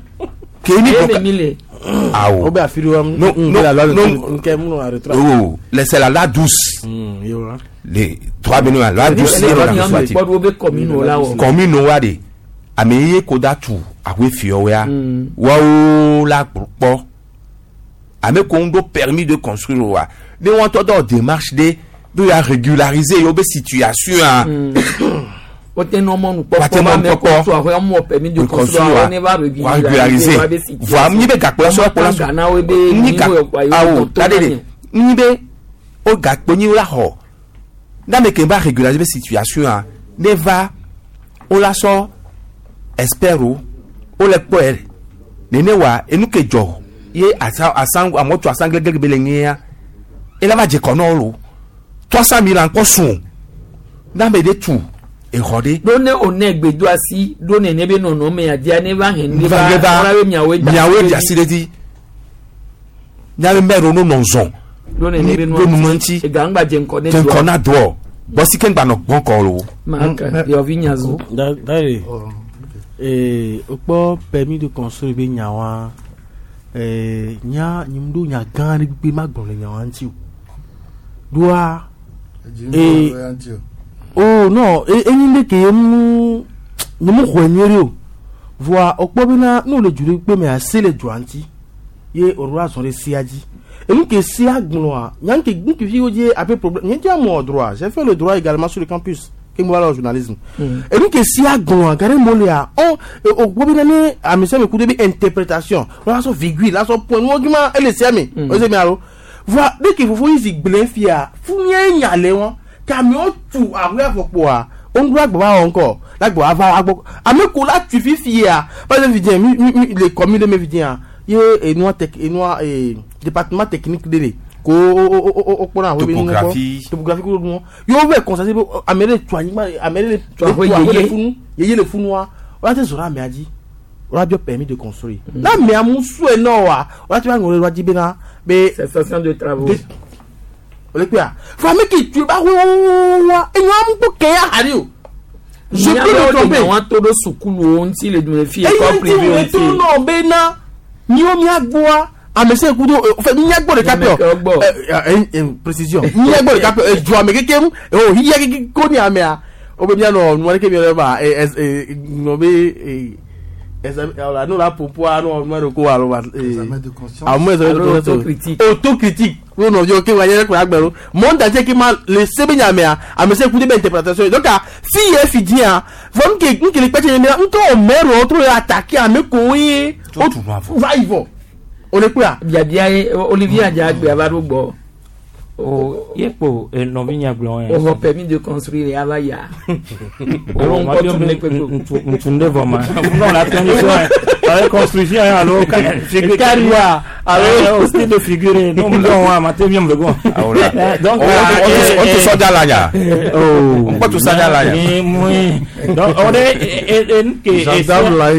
ah oh ben affirme non la loi laissez la loi douce les 3 minutes la loi douce commune wade ameye kodatu awe fioya wa la po ame kondo permis de construire wa de want to démarche de ya régulariser yo be situation Ote no mo nupo ko so ahwe mo permis de construire ne va régulariser va mi be gakpo so ko so na we be ni wo kwa yo to ni be o gakpo ni la ho na me ke ba régulariser situation ne va o la so espero o le poer ne wa enu ke jo ye asangu amoto asangle gege belengia e la va je konolo 300,000 encore son na me de tout et rodé donne on egbedo asi donne nebe no no me adia never hen never miawe asidedi nyame mero no nonzon donne nebe no manti e gangba jenko ne do bosi ken gba no gbon ko lo maka yo vinyazo dare opo permis de construire be nyawa nya nyimdo nya gan bi magbon le nyawa anti doa oh non eninde ke mu ni mu khwenyere o voa okpobina no le jure pe me ase le juanti ye orwa son re siaji elu ke sia gbon a nyanke nki fi oje a peu problème nyanke mo droit j'ai fait le droit également sur le campus que moi le journalisme et donc si a grand carré molia on bobina a me se me coup de interprétation là so virgule là so point moi duma elle c'est ami o se mi alo voilà dès que vous ici blenfia funya nyale won camion tout après pour on doit boire encore là boire va ameko là tu fifia parce que vidien les communes de mes vidien et noir et département technique de topographie yo ve constater amele toanima amele yeye le funwa on a zora me adi on a bien permis de construire là mais à mon souhait non on a tu vas ngolo di bena be cessation de travaux on le quoi faut me qui tu ba wa e nyam ko ke ya hari o je peux me tromper on todo sukulu on ti le me fi école privée on ti non bena ni o mi agboa amese kudo fait ni agbo de capeur précision ni agbo de capeur jo ameke o hiya ko ni amea o be bia no no ke bi ba no be ala no la popo no no ko wa lo ba autocritique no no yo ke wa yere ko agbero monde entier qui mal le sebe amea amese kudo be interprétation donc si e fidia vom ke le pete ni nto mero otro attaquer ameko yi va ivo on est quoi bien Olivier Adjagbe abarugbo yepo no vinya glon on permis de construire avaya on ntunde vraiment non la transition la construction alors carrière alors style de figurer non on maté bien le gon donc on te soda là ya on peut tout ça là ya donc on est que gendarme là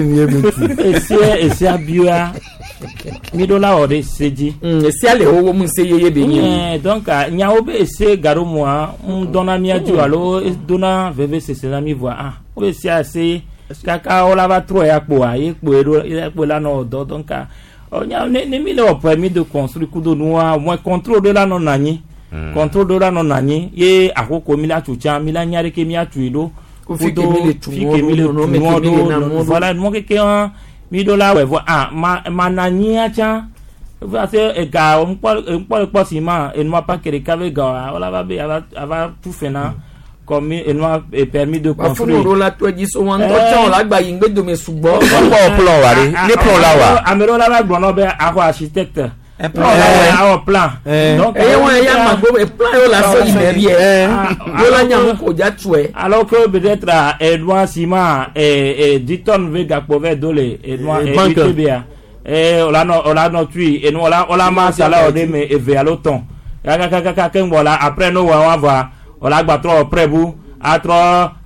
il c'est abia midola ode seji si ale wo mu se yeye be yin donc nya obe se garo moi dona mi aju alo dona veve se na mi voix o se ase kaka o la va tro ya po aye po la no do donc nya ne mi le permis de construire kudo noa moins contrôle de la non nani contrôle de la non nani ye akoko mi la chucha mi la nyare ke mi atuilo kudo fike mi le no voilà mo ke mi dola we manani acha va se ga on po si ma en moi pas que les cave ga wala va be ava tout fena comme en moi permis de construire funu la to di so wan to cha la gba yin gbe do me sugbo plan wari les plans là wa amero la ba gbono be ako architecte un plan plan donc ya magbo plan yo la so ibe bi yo la nya ko ja tue alors que peut-être Edouard Sima et Diton Vega pouvait doler Edouard et Tibia on a no tui et on la ma sala o de me eve à l'automne kaka ken voilà après nous on va on la gba trop prébu à trop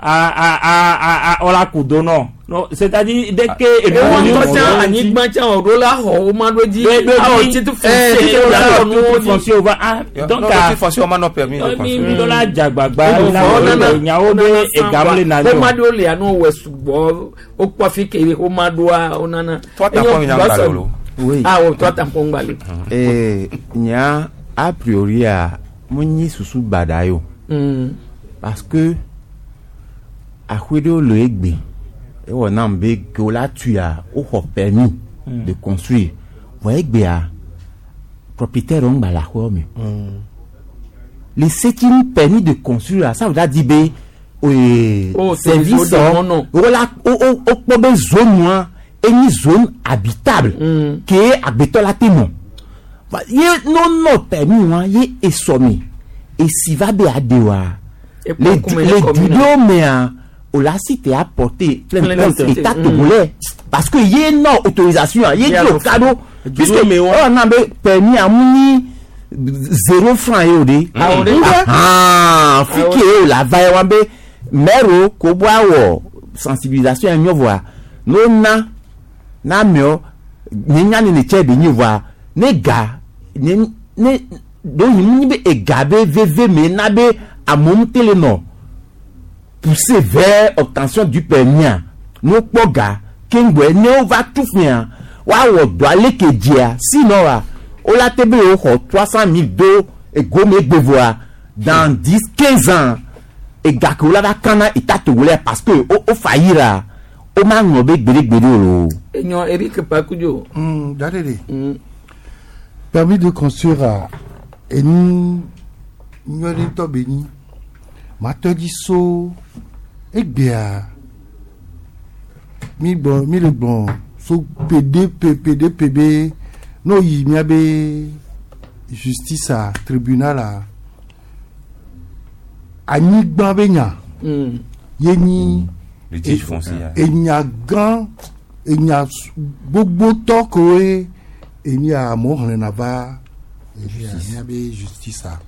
à on la kudo non c'est-à-dire dès que et ani gba cha o la ho o ma do di a ti tu fonction va donc fonction ma no permis mi do la jagbagba la nyawo be e gamle na o ma do le anu we sugbo o po fi ke o ma do a onana toi ta ko nya ngalo oui o toi ta ko ngale nya a priori a munyi susu badayo parce que a kwedo le egbe et on a que là tu as au permis de construire voyez que propriétaire on bala quoi mais les septième permis de construire ça veut dire service non voilà au problème zone une zone habitable qui est habitable à témoin non permis moi y est sommé et si va be adewa les judo mais on l'a cité à porter plein état togolais parce que y a une autorisation y a le cadeau puisque on a permis à mouni 0 francs yodi fiké la vaille wambe mero ko boawo sensibilisation en voir non na mio nyanya ni chebe ni voir nega ne do ni be egabe vv me na be amom teleno pousser vers obtention du permis no poga kengwe ne va tout faire wa wo do ale kedia sinon wa o la tebe o 300,000 do et gome devoir dans 10-15 ans et gako la va kana état togolais parce que o faillira o ma ngobe gbere o enyo Eric Pakujo dadede permis de construire et nous nyori to beni matɔdzi so egbea mi le gbɔn so pdp n'o yi miabe justice a tribunal a anyigba be nya ye nyi litige foncier enya gan enya gbogbo tɔ koe enya amewo xlẽna va miabe justice a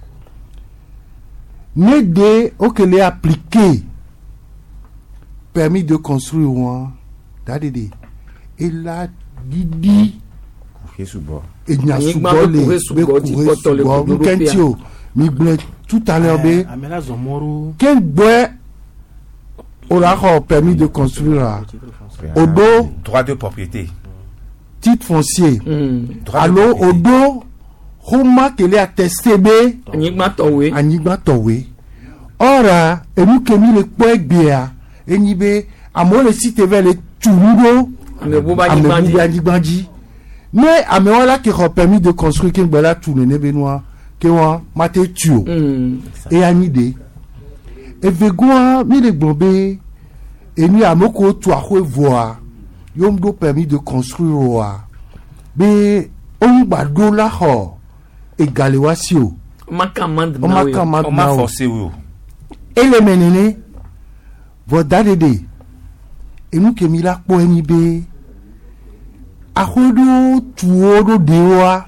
ne de okele appliquer permis de construire wọn dadede ela didi enya sugbɔ le be kure sugbɔ nkɛnti o mi gblẽ tout à l'heure be ken gbɔɛ o la xɔ permis de construire la o do droit de propriété titre foncier alo o do xoma kele attesté be anyigba tɔwe ɔra enu kemi le kpɔ egbea enyi be amewo le site vɛ le tunu do amebubu anyigba dzi ne amewo la ke xɔ permis de construire ke gbɛ la tu nene be nua ke wa mate tu o e anyi de evegoa mi le gbɔn be enu ameko tu axɔ evoa yom do permis de construire oa be ongba do la xɔ egale wa si o ma forcé o ele menene vɔ dadede enu kemi la kpɔ enyi be axɔ do tuwo do de wa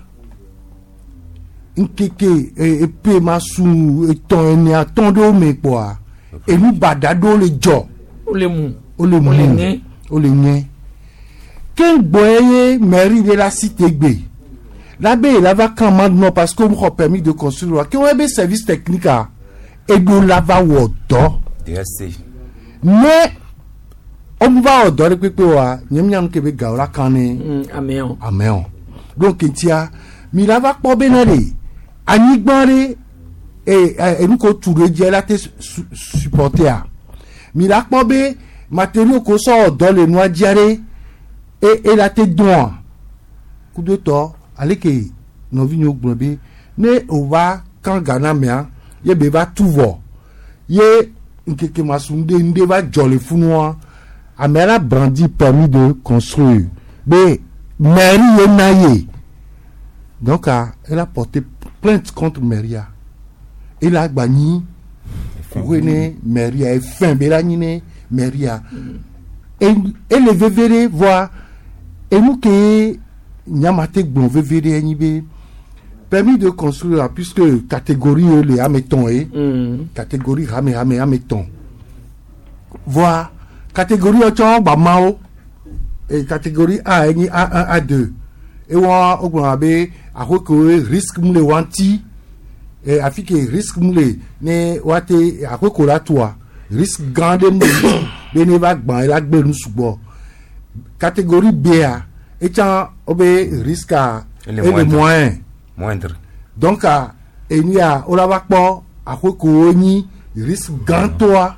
nkeke epe ma su etɔn ene atɔn do me kpɔa enu bada do le dzɔ o le nye ke gbɔ eye mairie de la cité gbe la-be la va kan maintenant parce que on xɔ permis de construire ke wɔn ebe service technique a edo la va wɔ dɔ ne ɔmu va wɔ dɔ de kpekpe wa nyɛmunyanu ke be gawo la kan ne amɛɔ donc ntia mi la va kpɔ bena de anyigba de enu ko tu de dze la te supporter a mi la kpɔ be matériau ko sɔ dɔ le nua dzia de e la te dɔn a kudo tɔ ale ke nɔvi nyo gblɔ be ne o va kan Ghana mea ye be va tu vɔ ye nkeke masunde nde va dzɔ le funua ame la brandi permis de construire be mairie ye na ye donc elle a porté plainte contre mairie elle a gbanyi wene mairie e fin be la nyine mairie et le vevere voit et nous que nyamate gbon vevere enyi be permis de construire puisque catégorie le ameton catégorie ameton voit catégorie autant ba mao et catégorie A enyi A1 A2 et wa ogbon abe akoko risque mule wanti et afike risque mule ne wate akoko la toi risque grande mule bene va gban la gbe nu sugbo catégorie B a étant obe risque et le moindre donc eni a ola va kpo akoko ni risque grand toi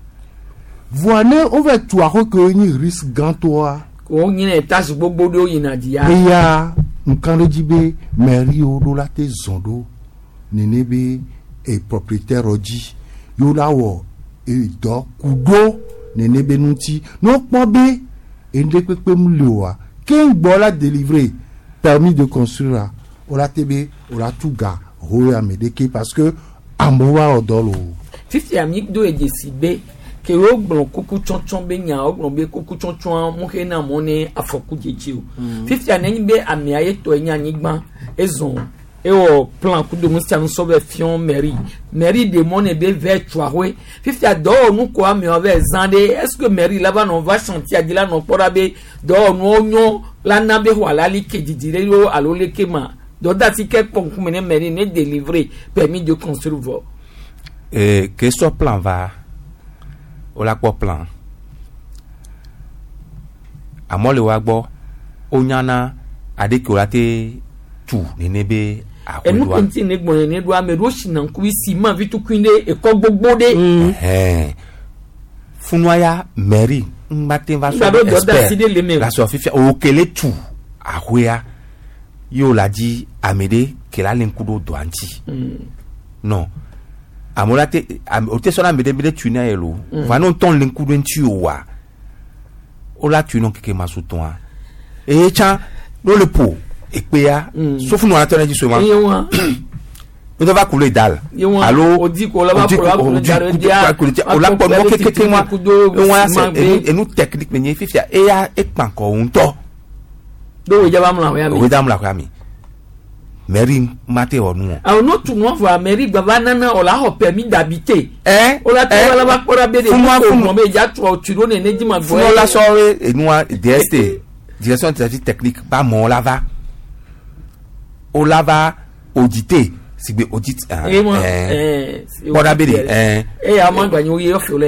voine on va tout akoko ni risque grand toi o nyine tas gbogbo do yina dia ya nkan rejibe mairie o do la te zondo nenebe e propriétaire oji yo la wo e do kudo nenebe nunti no pobe ende pepe mlewa ken gbo la délivrer permis de construire o la tebe o la tuga ho ya medeke parce que amowa odolo 50 amik do e desibe ke o gbon kuku chonchon be nya o gbon be kuku chonchon mo ke na mo ne afoku jeji o 50 anani be ami aye to nya nyigban ezon e o plan ku do mo sia no so be fion mairie de mon e be virtual we 50 do nu ko ami o be zande est-ce que mairie là-bas non va chantier adila no pora be do nu onyo la na be wala li ke didire yo alo le kema do dati ke pon ku mene mairie ne délivrer permis de construire que ce plan va o la kpɔ plan amɔ le wa gbɔ o nyana ade ke o la te tu nene be akodoa enu kenti ne gbɔ ne do ame do sinanku isi ma vitu kunde e kɔ gbogbo de funwaya mairie ngbaten va so expert la so fifia o kele tu ahoya yo la di amede ke la lenkudo do anti non amolate ote sona mbede tuna elo va non ton linku den tuwa ola tuno keke masuton a e cha no le po ekpeya sauf nous attendons du souvent on va couler dalle allô on dit qu'on la va et nous technique mais fifia et ya et encore un to do ya ba mla ya mi Mary mate onu a no tu no va Mary gavana na ola ho permis d'habiter ola tu la ba pora be de mo be ja tu o ne ne di ma bo la soirée et nous DST direction de service technique pas mon lava olava audité si be audit amanga nyo ye ofio le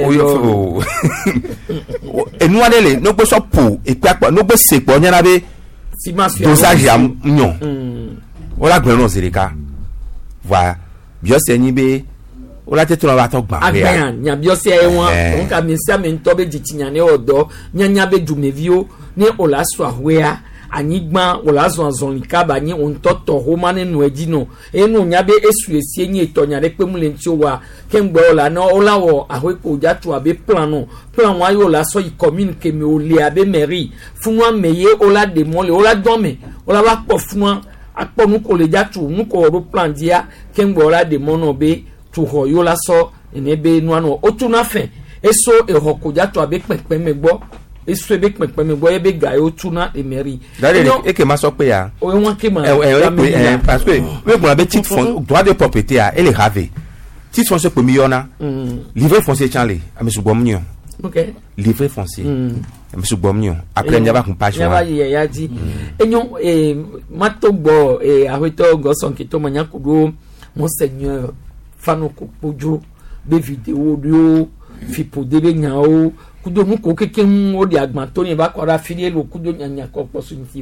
et nous aller no go so po e pa no go se po nyana be dosage am nyon ola gbẹ̀rún zèrèká voilà biọ́sẹ̀ yín bẹ́ ola tètè lọ́wọ́ àtọ́ gbà bẹ́ẹ̀ agbẹ̀yàn nya biọ́sẹ̀ wọn òun kà mí sẹ́mi ntọ́ bẹ́ jìtì nya ní ọ̀dọ́ nyanya bẹ́ dùmẹ̀víó ní ọ̀là sọ àwẹ́yà anyigba ọ̀là zọ̀ àzọ̀nìkà bá ní òǹtọ̀tọ̀ homa nínú ẹ̀dí nù ẹnu nya bẹ́ esu esi ẹ̀yìn ètò nya rẹ̀ pé múlẹ̀ ntí wa kẹ́ngbẹ́ ọ̀là náà ọ̀là wọ̀ àwẹ́kọ̀ ọ̀jàtò àbẹ́ plan wọn ayé ọ̀là sọ ìkọ̀mínìkè mi òlẹ̀ àbẹ́ mẹ́rì fún wọn mẹ́yẹ ọ̀là dèmọ́lẹ̀ ọ̀là dọ́mẹ̀ ọ̀là wà pọ̀ fún wọn akpɔ nuko le dzatu nuko ɔdo plan dia kemgbe la de mɔnɔ be tu xɔ yo la sɔ ene be nuanu otu na fɛ eso exɔ ko dzatu abe kpɛkpɛ me gbɔ eso ebe kpɛkpɛ me gbɔ ebe ga yo tu na emeri. d'ailleurs eke ma sɔ pe ya. o ye wọn ke ma. parce que wey gbɔna be titre fond droit de propriété a ele have titre foncier kpemi yɔna livret foncier tiɲɛ le amesugbɔmu nyɔ. ok livret foncier. Monsieur Bomnio après n'y a pas qu'on page là ya dit et non mato gbo aweto goson kito manya kudo monseigneur fanoko pojo be vidéo audio fi pode be nyao kudo mu ko keke mu odi agbanto ni ba kwara filie lo kudo nyanya ko opportunity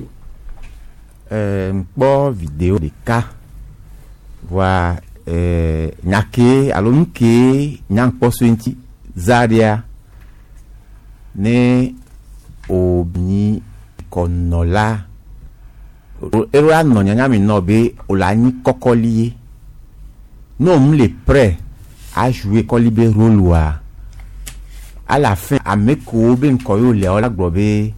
bo vidéo de cas wa nyake alonke nyang opportunity zaria ne obni konola ero ano nyanya mi no be olani kokolié non me le prêt à jouer kolibe rôle à la fin ameko be nkoyo le ola gbobe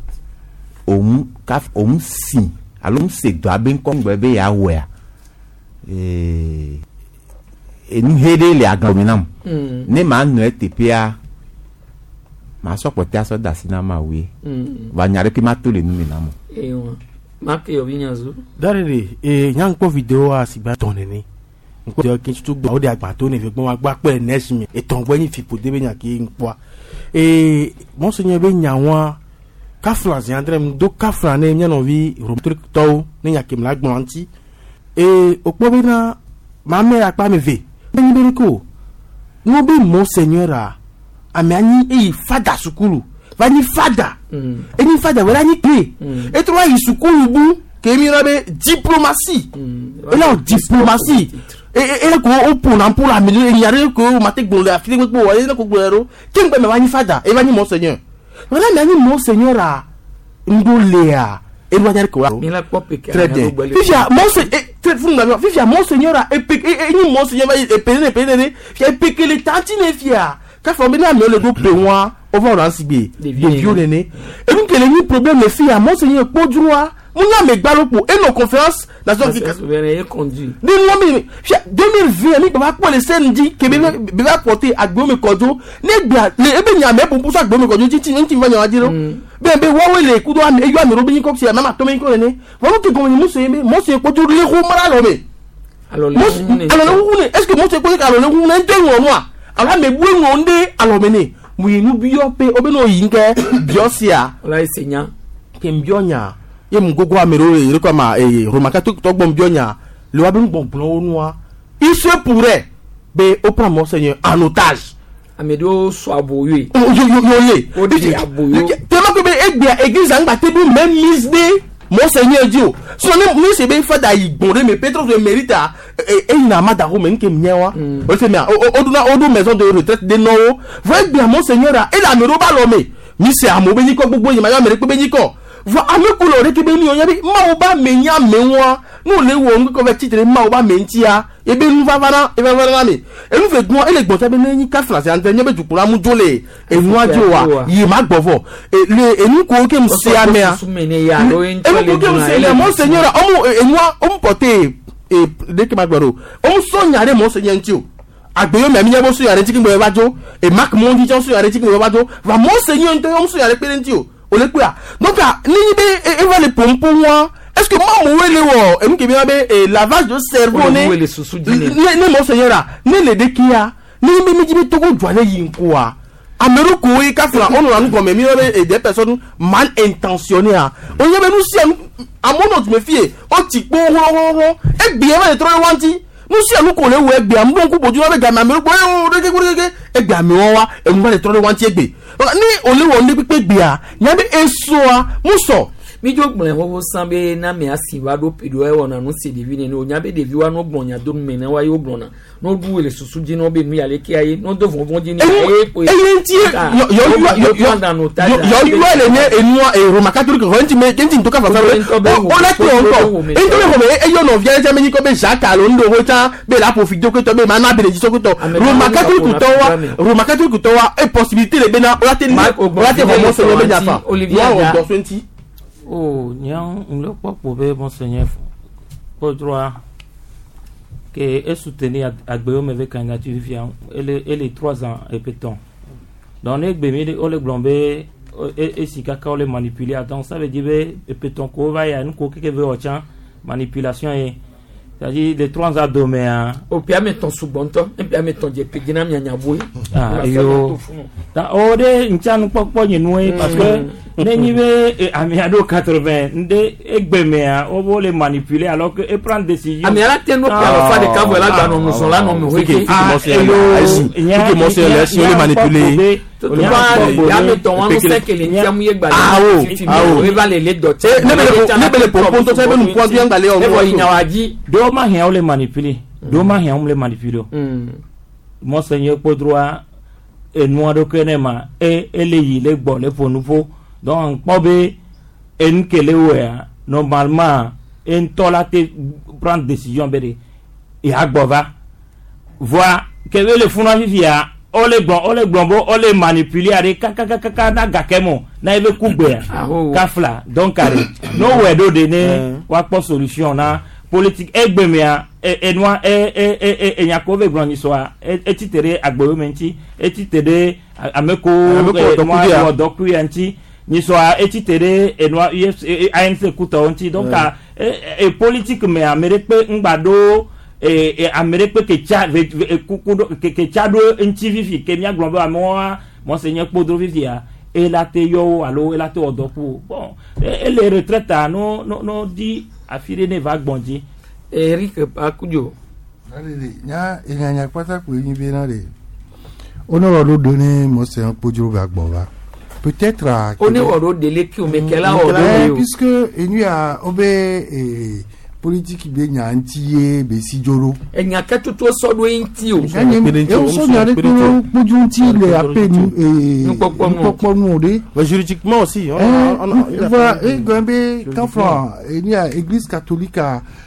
si alum se do aben kongbe be ya we enu hede le agbominam ne ma no etepia ma so pote aso da sinama we va nyare ki ma to le numi namo ma ke yo vinyazu darere nyang ko video a si ba tonene nko de ki tu gba o de agba to ne fi gbon wa gba pe next mi eton gbo yin fi po de be nya ki npo monseigneur be nya won ka France andre do ka France ne nya no vi romtrik to ne nya ki mla gbon anti opo be na ma me apa me ve ni be ko no be monseigneur a amiani fada sukulu vani fada eni fada wala ni pe et toi i sukulu bu kemi rabe diplomatie et là diplomatie et ko opon na pour la milieu il y a ko mate gbon la fi gbo wa ko gbero kin gbe me vani fada e vani monseigneur wala mi ani monseigneur a ndolea e wa nyare ko wa très bien fifia monseigneur a ni monseigneur e pene fia peke le tantine fia ka formina me le do pe wa over on sigbe de violene et donc le ni problème le fia monseigneur po droit muna me gbalopo et nos conférences nationale souverain conduit de l'homme 2020 ni ba po le samedi que be va porter agbome kojo ne gba le ebe nya me pour ça agbome kojo ti va nya diro be wa we le kudo am eju am robin ko si mama to me ko ne wonu ke ko ni monseigneur po jo le ko mara lo me alors est-ce que monseigneur ko ka lo le hu ne nte won ala me bu ngonde alomene mu yinu biyo pe obeno yinke biosia la esenya ke mbionya ye mgogo amero e ko ma romaka to gbon mbionya le wa bi gbon onwa il se pourrait be au prend monseigneur en otage amedo so aboye yo o di aboyo te ma ko be église angba te bi même mise de monseigneur dio so ne se be fada igbonre me Petro de mérita et il n'a pas d'arôme même que miewa o se mia odu maison de retraite de nowo voyez bien monseigneur et la me roba l'homme mi se amo be ni ko gbogbo yin ma ya mere pe be ni ko vo amekulo re ke be ni o ya bi ma o ba me nya me won no le wo ngo ko be titre ma o ba me ntia ebe nous va vana mais et nous fait droit et les bon ça ben ni ka français en tenir be jukura mu jole e nu ajo wa yi ma gbovo et nous ko ke msi amea e mu ko msi le monseigneur on porter et dès que ma gboro on so nyare monseigneur ntio agbeyo me mi nyabo so yare tikin bo bajo e mark mondi so yare tikin bo bajo va monseigneur ntio on so yare pe ntio o le pe donc ni be va le pompo wa. Est-ce que moi moué le wo et nous qui bien be lavage de cerveau ne monseigneur ne le dekia ne me mi to go joine yin quoi Amérique oui ka fla on nous comme mi et des personnes mal intentionnées on y a nous si à mon autre me fie o ti po ho e bien le trop wanti nous si nous ko le we bien mbon ku boju be ga ma Amérique o de e ga mi wa e mo le trop wanti egbe ni o le wo ni pipe gbe a nya be eso a muso mi jo gbon ho sambe na me asiwa do pido e wona no se divine no nya be devi wa no gbon nya do me na wa yo gbon na no bu le susu ji no be nu ya le ki aye no do fon ji ni aye po enti yo le ne enua e Roma catholique ho enti me enti to ka fa o la ti on ko enti le ko me e yo no via ja me ni ko be jaka lo ndo ho ta be la profite ko to be ma na be ji so ko to Roma catholique to wa e possibilité le be na o la ti vraiment se le be ja fa Olivier do 20. Oh, nyang le pas pour monseigneur pour droit que est soutenu à Guillaume avec candidature et les 3 ans répétons dans les bémis on les glomber et si quelqu'un les manipuler donc ça veut dire répétons qu'on va y a une coquille qui veut autant manipulation et c'est-à-dire les 3 ans demain au pire mettons sous bon temps et puis mettons des pédinam nyanyaboué ah yo dans ode ntianu pokpo nyinwe parce que nenyibe amiado 80 nde egbemea o bo le manipuler alors que et prendre décision amiala tendo pa fa de cabo là dans nous sont là non me weke que monsieur si on les manipuler ya mettons on sait que les ntiamu yegba on va les doter ne le propose to sebe nous point bien d'aller on inawaji do ma hia on les manipuler monseigneur pour droit et nous de kenema et les bon les pour nouveau donc pobe en kele wea normalement en tolate prendre décision bere et agbova voir que le funa vivia on les bon on les manipuler avec kaka na gakemo na eve kugbe kafla donc carré no we do donner quoi pour solution na politique egbemea et noa et yakove grandi soa et titere agboyo menti et titere ameko moi doku yanti ni soa et titere et noa UFC ANC kuta onti donc et politique mais Amérique ngbado et Amérique que chado enti vivi que mia glombo amoa monseigneur Podro vivia et la teyo allo et la te odoku bon et les retraites no dit affiré ne va bondi Eric Akujo allez nya kwata ko yin bi na re ono ro donner monseigneur Podro Gbagboba peut-être on est au délai qui met quel puisque il y a obé politique be nya antié be sijoro enya katoto so do enti o so nya re ko pojunti le apenu npokpo nu ode juridiquement aussi voilà et gombe kafra il y a église catholique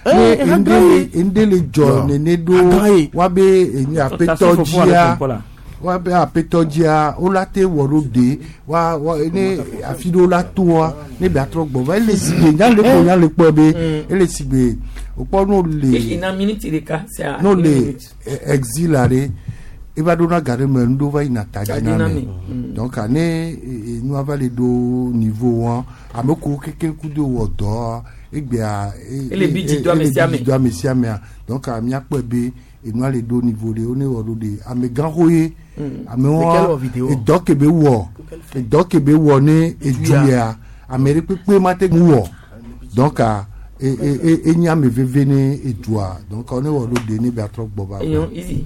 ende le john nedo wabe enya petojia wa be apetojia olate worode wa ne afido latoa ne be atrogbo wa le sigbe nya le po be ele sigbe opo no le ina minute de ka no le exilare ibadona gare me ndo va ina tajina donc ane nous avons les do niveau 1 ameko keke kudo wodo egbe a ele biji do mesiame donc a mia po be et nous les do niveau de on est wodo de ame ganroye ame et donc be wo ne e julia Amérique pe mate wo donc et nyame vevene et doa donc on est wodo de ne be atrok boba easy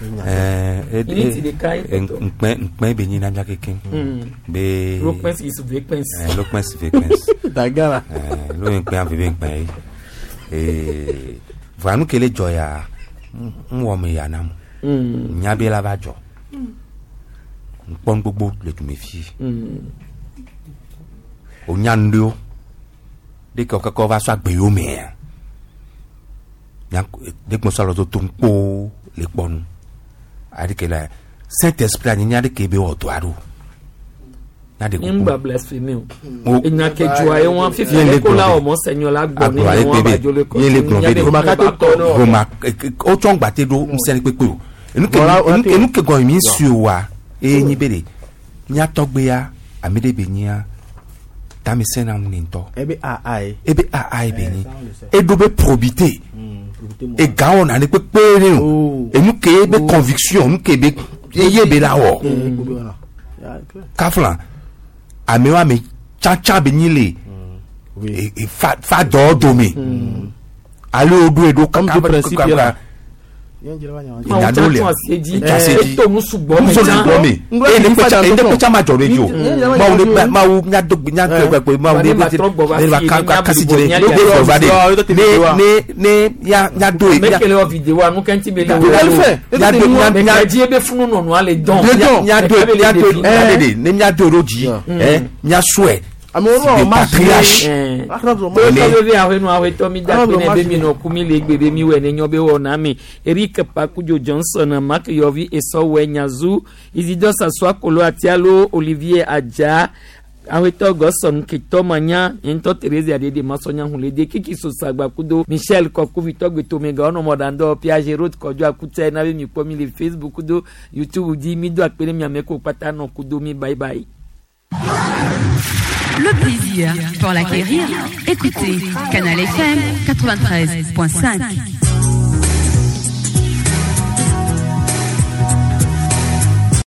nkpe be nyina bia keken be lokpens is vekpens dagara lo nkpe an veve nkpe vanu kele joya nwo me ya nam nya be la ba jo npon gbogbo le tu me fi o nya ndio de ko va so agbe yo me dès que ça l'autre tombe po les bons a dit que la Saint-Esprit n'y a que be otoaro na de ko ba blasphème o ina ke joye won fi ko la o mo seigneur la gbo ni won ba jole ko ni le ko Roma o ton gbate do msere pepe o enu ke go mi suwa e ni bere nya togbe ya amede be nya tami sena muninto ebe a be ni e do be probité e ga on ani pepe re o enu ke be conviction enu ke be ye be la wo kafla amewa me chacha be nyile e fa do me ale odu edo kaka principe la ma o le to musu gbo me e ne pecha ma jore jo ma o nya dogbe nya pe ma o le ba ka si jere ne ya do e mekele o video anu kan ti be le ya di ebe funu no no ale don nya do ne nya do roji nya swe amoro patriarche le avenu awe to mi da pe be mi no kumi le gbebe mi we ne nyobe wo na mi Eric Pakujo Johnson Mark Yovi eso we nyazu Isidore Saswa Kolo Atialo Olivier Aja awe to goson kito manya into Teresa de masonya hulede kiki so sagba kudo Michel Koku Vitogbe to mega ono modando Piage Road kojo akute na be mi po mi le Facebook kudo YouTube di mi do akpele mi ameko patano kudo mi bye bye. Le plaisir pour l'acquérir, écoutez Canal FM 93.5.